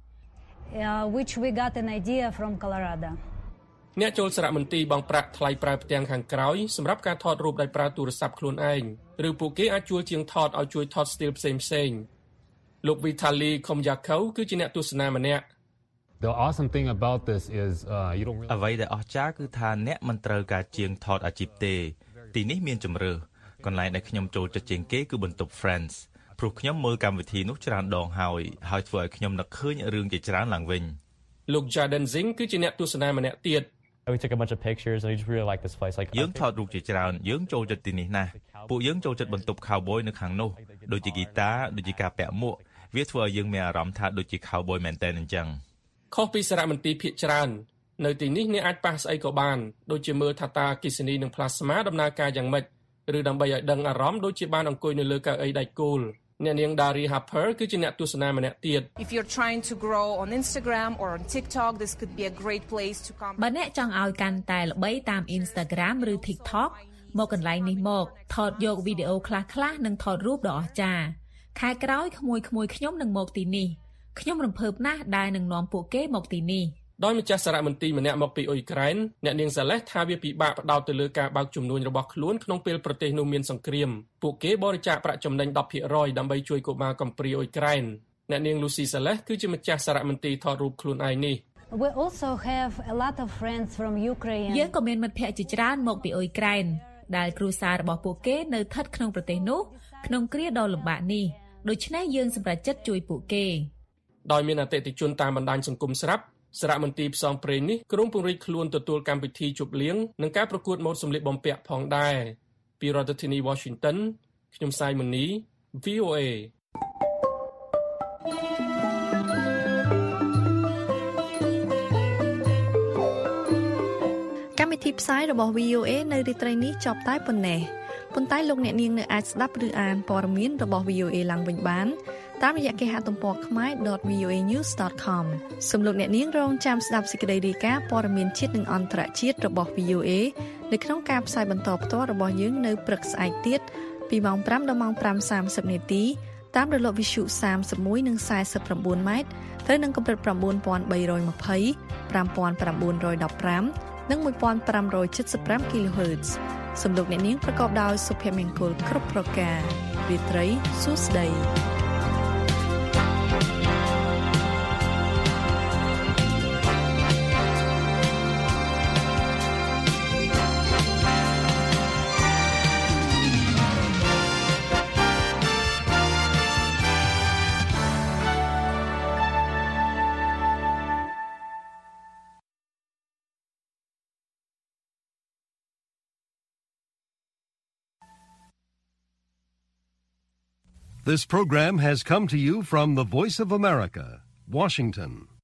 which we got an idea from Colorado អ្នកចូលសារមន្ទីរបង់ប្រាក់ថ្លៃប្រើផ្ទាំងខាងក្រោយសម្រាប់ការថតរូបដោយប្រើទូរស័ព្ទខ្លួនឯងឬពួកគេអាចជួលជាងថតឲ្យជួយថតស្ទីលផ្សេងផ្សេងលោក Vitaly Komyakov គឺជាអ្នកទស្សនាម្នាក់ The awesome thing about this is uh you don't really អ្វីដែលអស្ចារ្យគឺថាអ្នកមិនត្រូវការជាងថតអាជីពទេទីនេះមានជម្រើសកន្លែងដែលខ្ញុំចូលចិត្តជាងគេគឺបន្ទប់ Friends ព្រោះខ្ញុំមើលកម្មវិធីនោះច្រើនដងហើយហើយធ្វើឲ្យខ្ញុំនឹកឃើញរឿងជាច្រើនឡើងវិញលោក Jaden Zing គឺជាអ្នកទស្សនាម្នាក់ទៀត We took a bunch of pictures and we just really like this place like យើងថតរូបជាច្រើនយើងចូលចិត្តទីនេះណាស់ពួកយើងចូលចិត្តបន្ទប់ Cowboy នៅខាងនោះដូចជាហ្គីតាដូចជាការពាក់មួកវាធ្វើឲ្យយើងមានអារម្មណ៍ថាដូចជា Cowboy មែនតើអញ្ចឹងខុសពីសារមន្ទីរភាគច្រើននៅទីនេះអ្នកអាចប៉ះស្អីក៏បានដូចជាមើលថាតើអគ្គិសនីនិង plasma ដំណើរការយ៉ាងម៉េចឬដើម្បីឲ្យដឹងអារម្មណ៍ដូចជាបានអង្គុយនៅលើកៅអីដែកគោលអ្នកនាង Dari Harper គឺជាអ្នកទស្សនាម្នាក់ទៀត If you're trying to grow on Instagram or on TikTok this could be a great place to come បើអ្នកចង់ឲ្យកាន់តែល្បីតាម Instagram ឬ TikTok មកកន្លែងនេះមកថតយកវីដេអូខ្លះៗនិងថតរូបដ៏អស្ចារ្យខែក្រោយក្មួយៗខ្ញុំនឹងមកទីនេះខ្ញុំរំភើបណាស់ដែលនឹងនាំពួកគេមកទីនេះដោយម្ចាស់សារមន្ទីរម្នាក់មកពីអ៊ុយក្រែនអ្នកនាងសាឡេសថាវាពិបាកផ្ដោតទៅលើការបើកចំនួនរបស់ខ្លួនក្នុងពេលប្រទេសនោះមានសង្គ្រាមពួកគេបរិច្ចាគប្រាក់ចំណេញ ten percent ដើម្បីជួយកុមារកំព្រាអ៊ុយក្រែនអ្នកនាង Lucy Saleh គឺជាម្ចាស់សារមន្ទីរថតរូបខ្លួនឯងនេះ We also have a lot of friends from Ukraine យើងក៏មានមិត្តភ័ក្តិជាច្រើនមកពីអ៊ុយក្រែនដែលគ្រួសាររបស់ពួកគេនៅស្ថិតក្នុងប្រទេសនោះក្នុងគ្រាដ៏លំបាកនេះដូច្នេះយើងសម្រេចចិត្តជួយពួកគេដោយមានអតិថិជនតាមបណ្ដាញសង្គមស្រាប់សារមន្ទីរផ្សងព្រេងនេះក្រុងពង្រីកខ្លួនទទួលកម្មវិធីជប់លៀងនិងការប្រកួតម៉ូដសម្លៀកបំពាក់ផងដែរពីរដ្ឋធានី Washington ខ្ញុំ Simoni វី អូ เอកម្មវិធីផ្សាយរបស់ វី អូ เอ នៅរាត្រីនេះចប់តែប៉ុណ្ណេះប៉ុន្តែលោកអ្នកនាងនៅអាចស្ដាប់ឬអានព័ត៌មានរបស់ វី អូ เอ ឡើងវិញបានតាមរយៈគេហទំព័រ ខមែរ ដត វី អូ เอ news ដត com សូមលោកអ្នកនាងរងចាំស្ដាប់សេចក្តីរាយការណ៍ព័ត៌មានជាតិនិងអន្តរជាតិរបស់ វី អូ เอ នៅក្នុងការផ្សាយបន្តផ្ទាល់របស់យើងនៅព្រឹកស្អែកទៀតពីម៉ោងប្រាំដល់ម៉ោងប្រាំសាមសិបនាទីតាមរលកវិទ្យុសាមសិបមួយនិងសាយសិប៩ម៉ែត្រត្រូវនឹងកម្រិត៩,៣២០ ៥,៩១៥ និង ១,៥៧៥ kHz សំឡេងអ្នកនាងប្រកបដោយសុភមង្គលគ្រប់ប្រការរាត្រីសួស្តី This program has come to you from the Voice of America, Washington.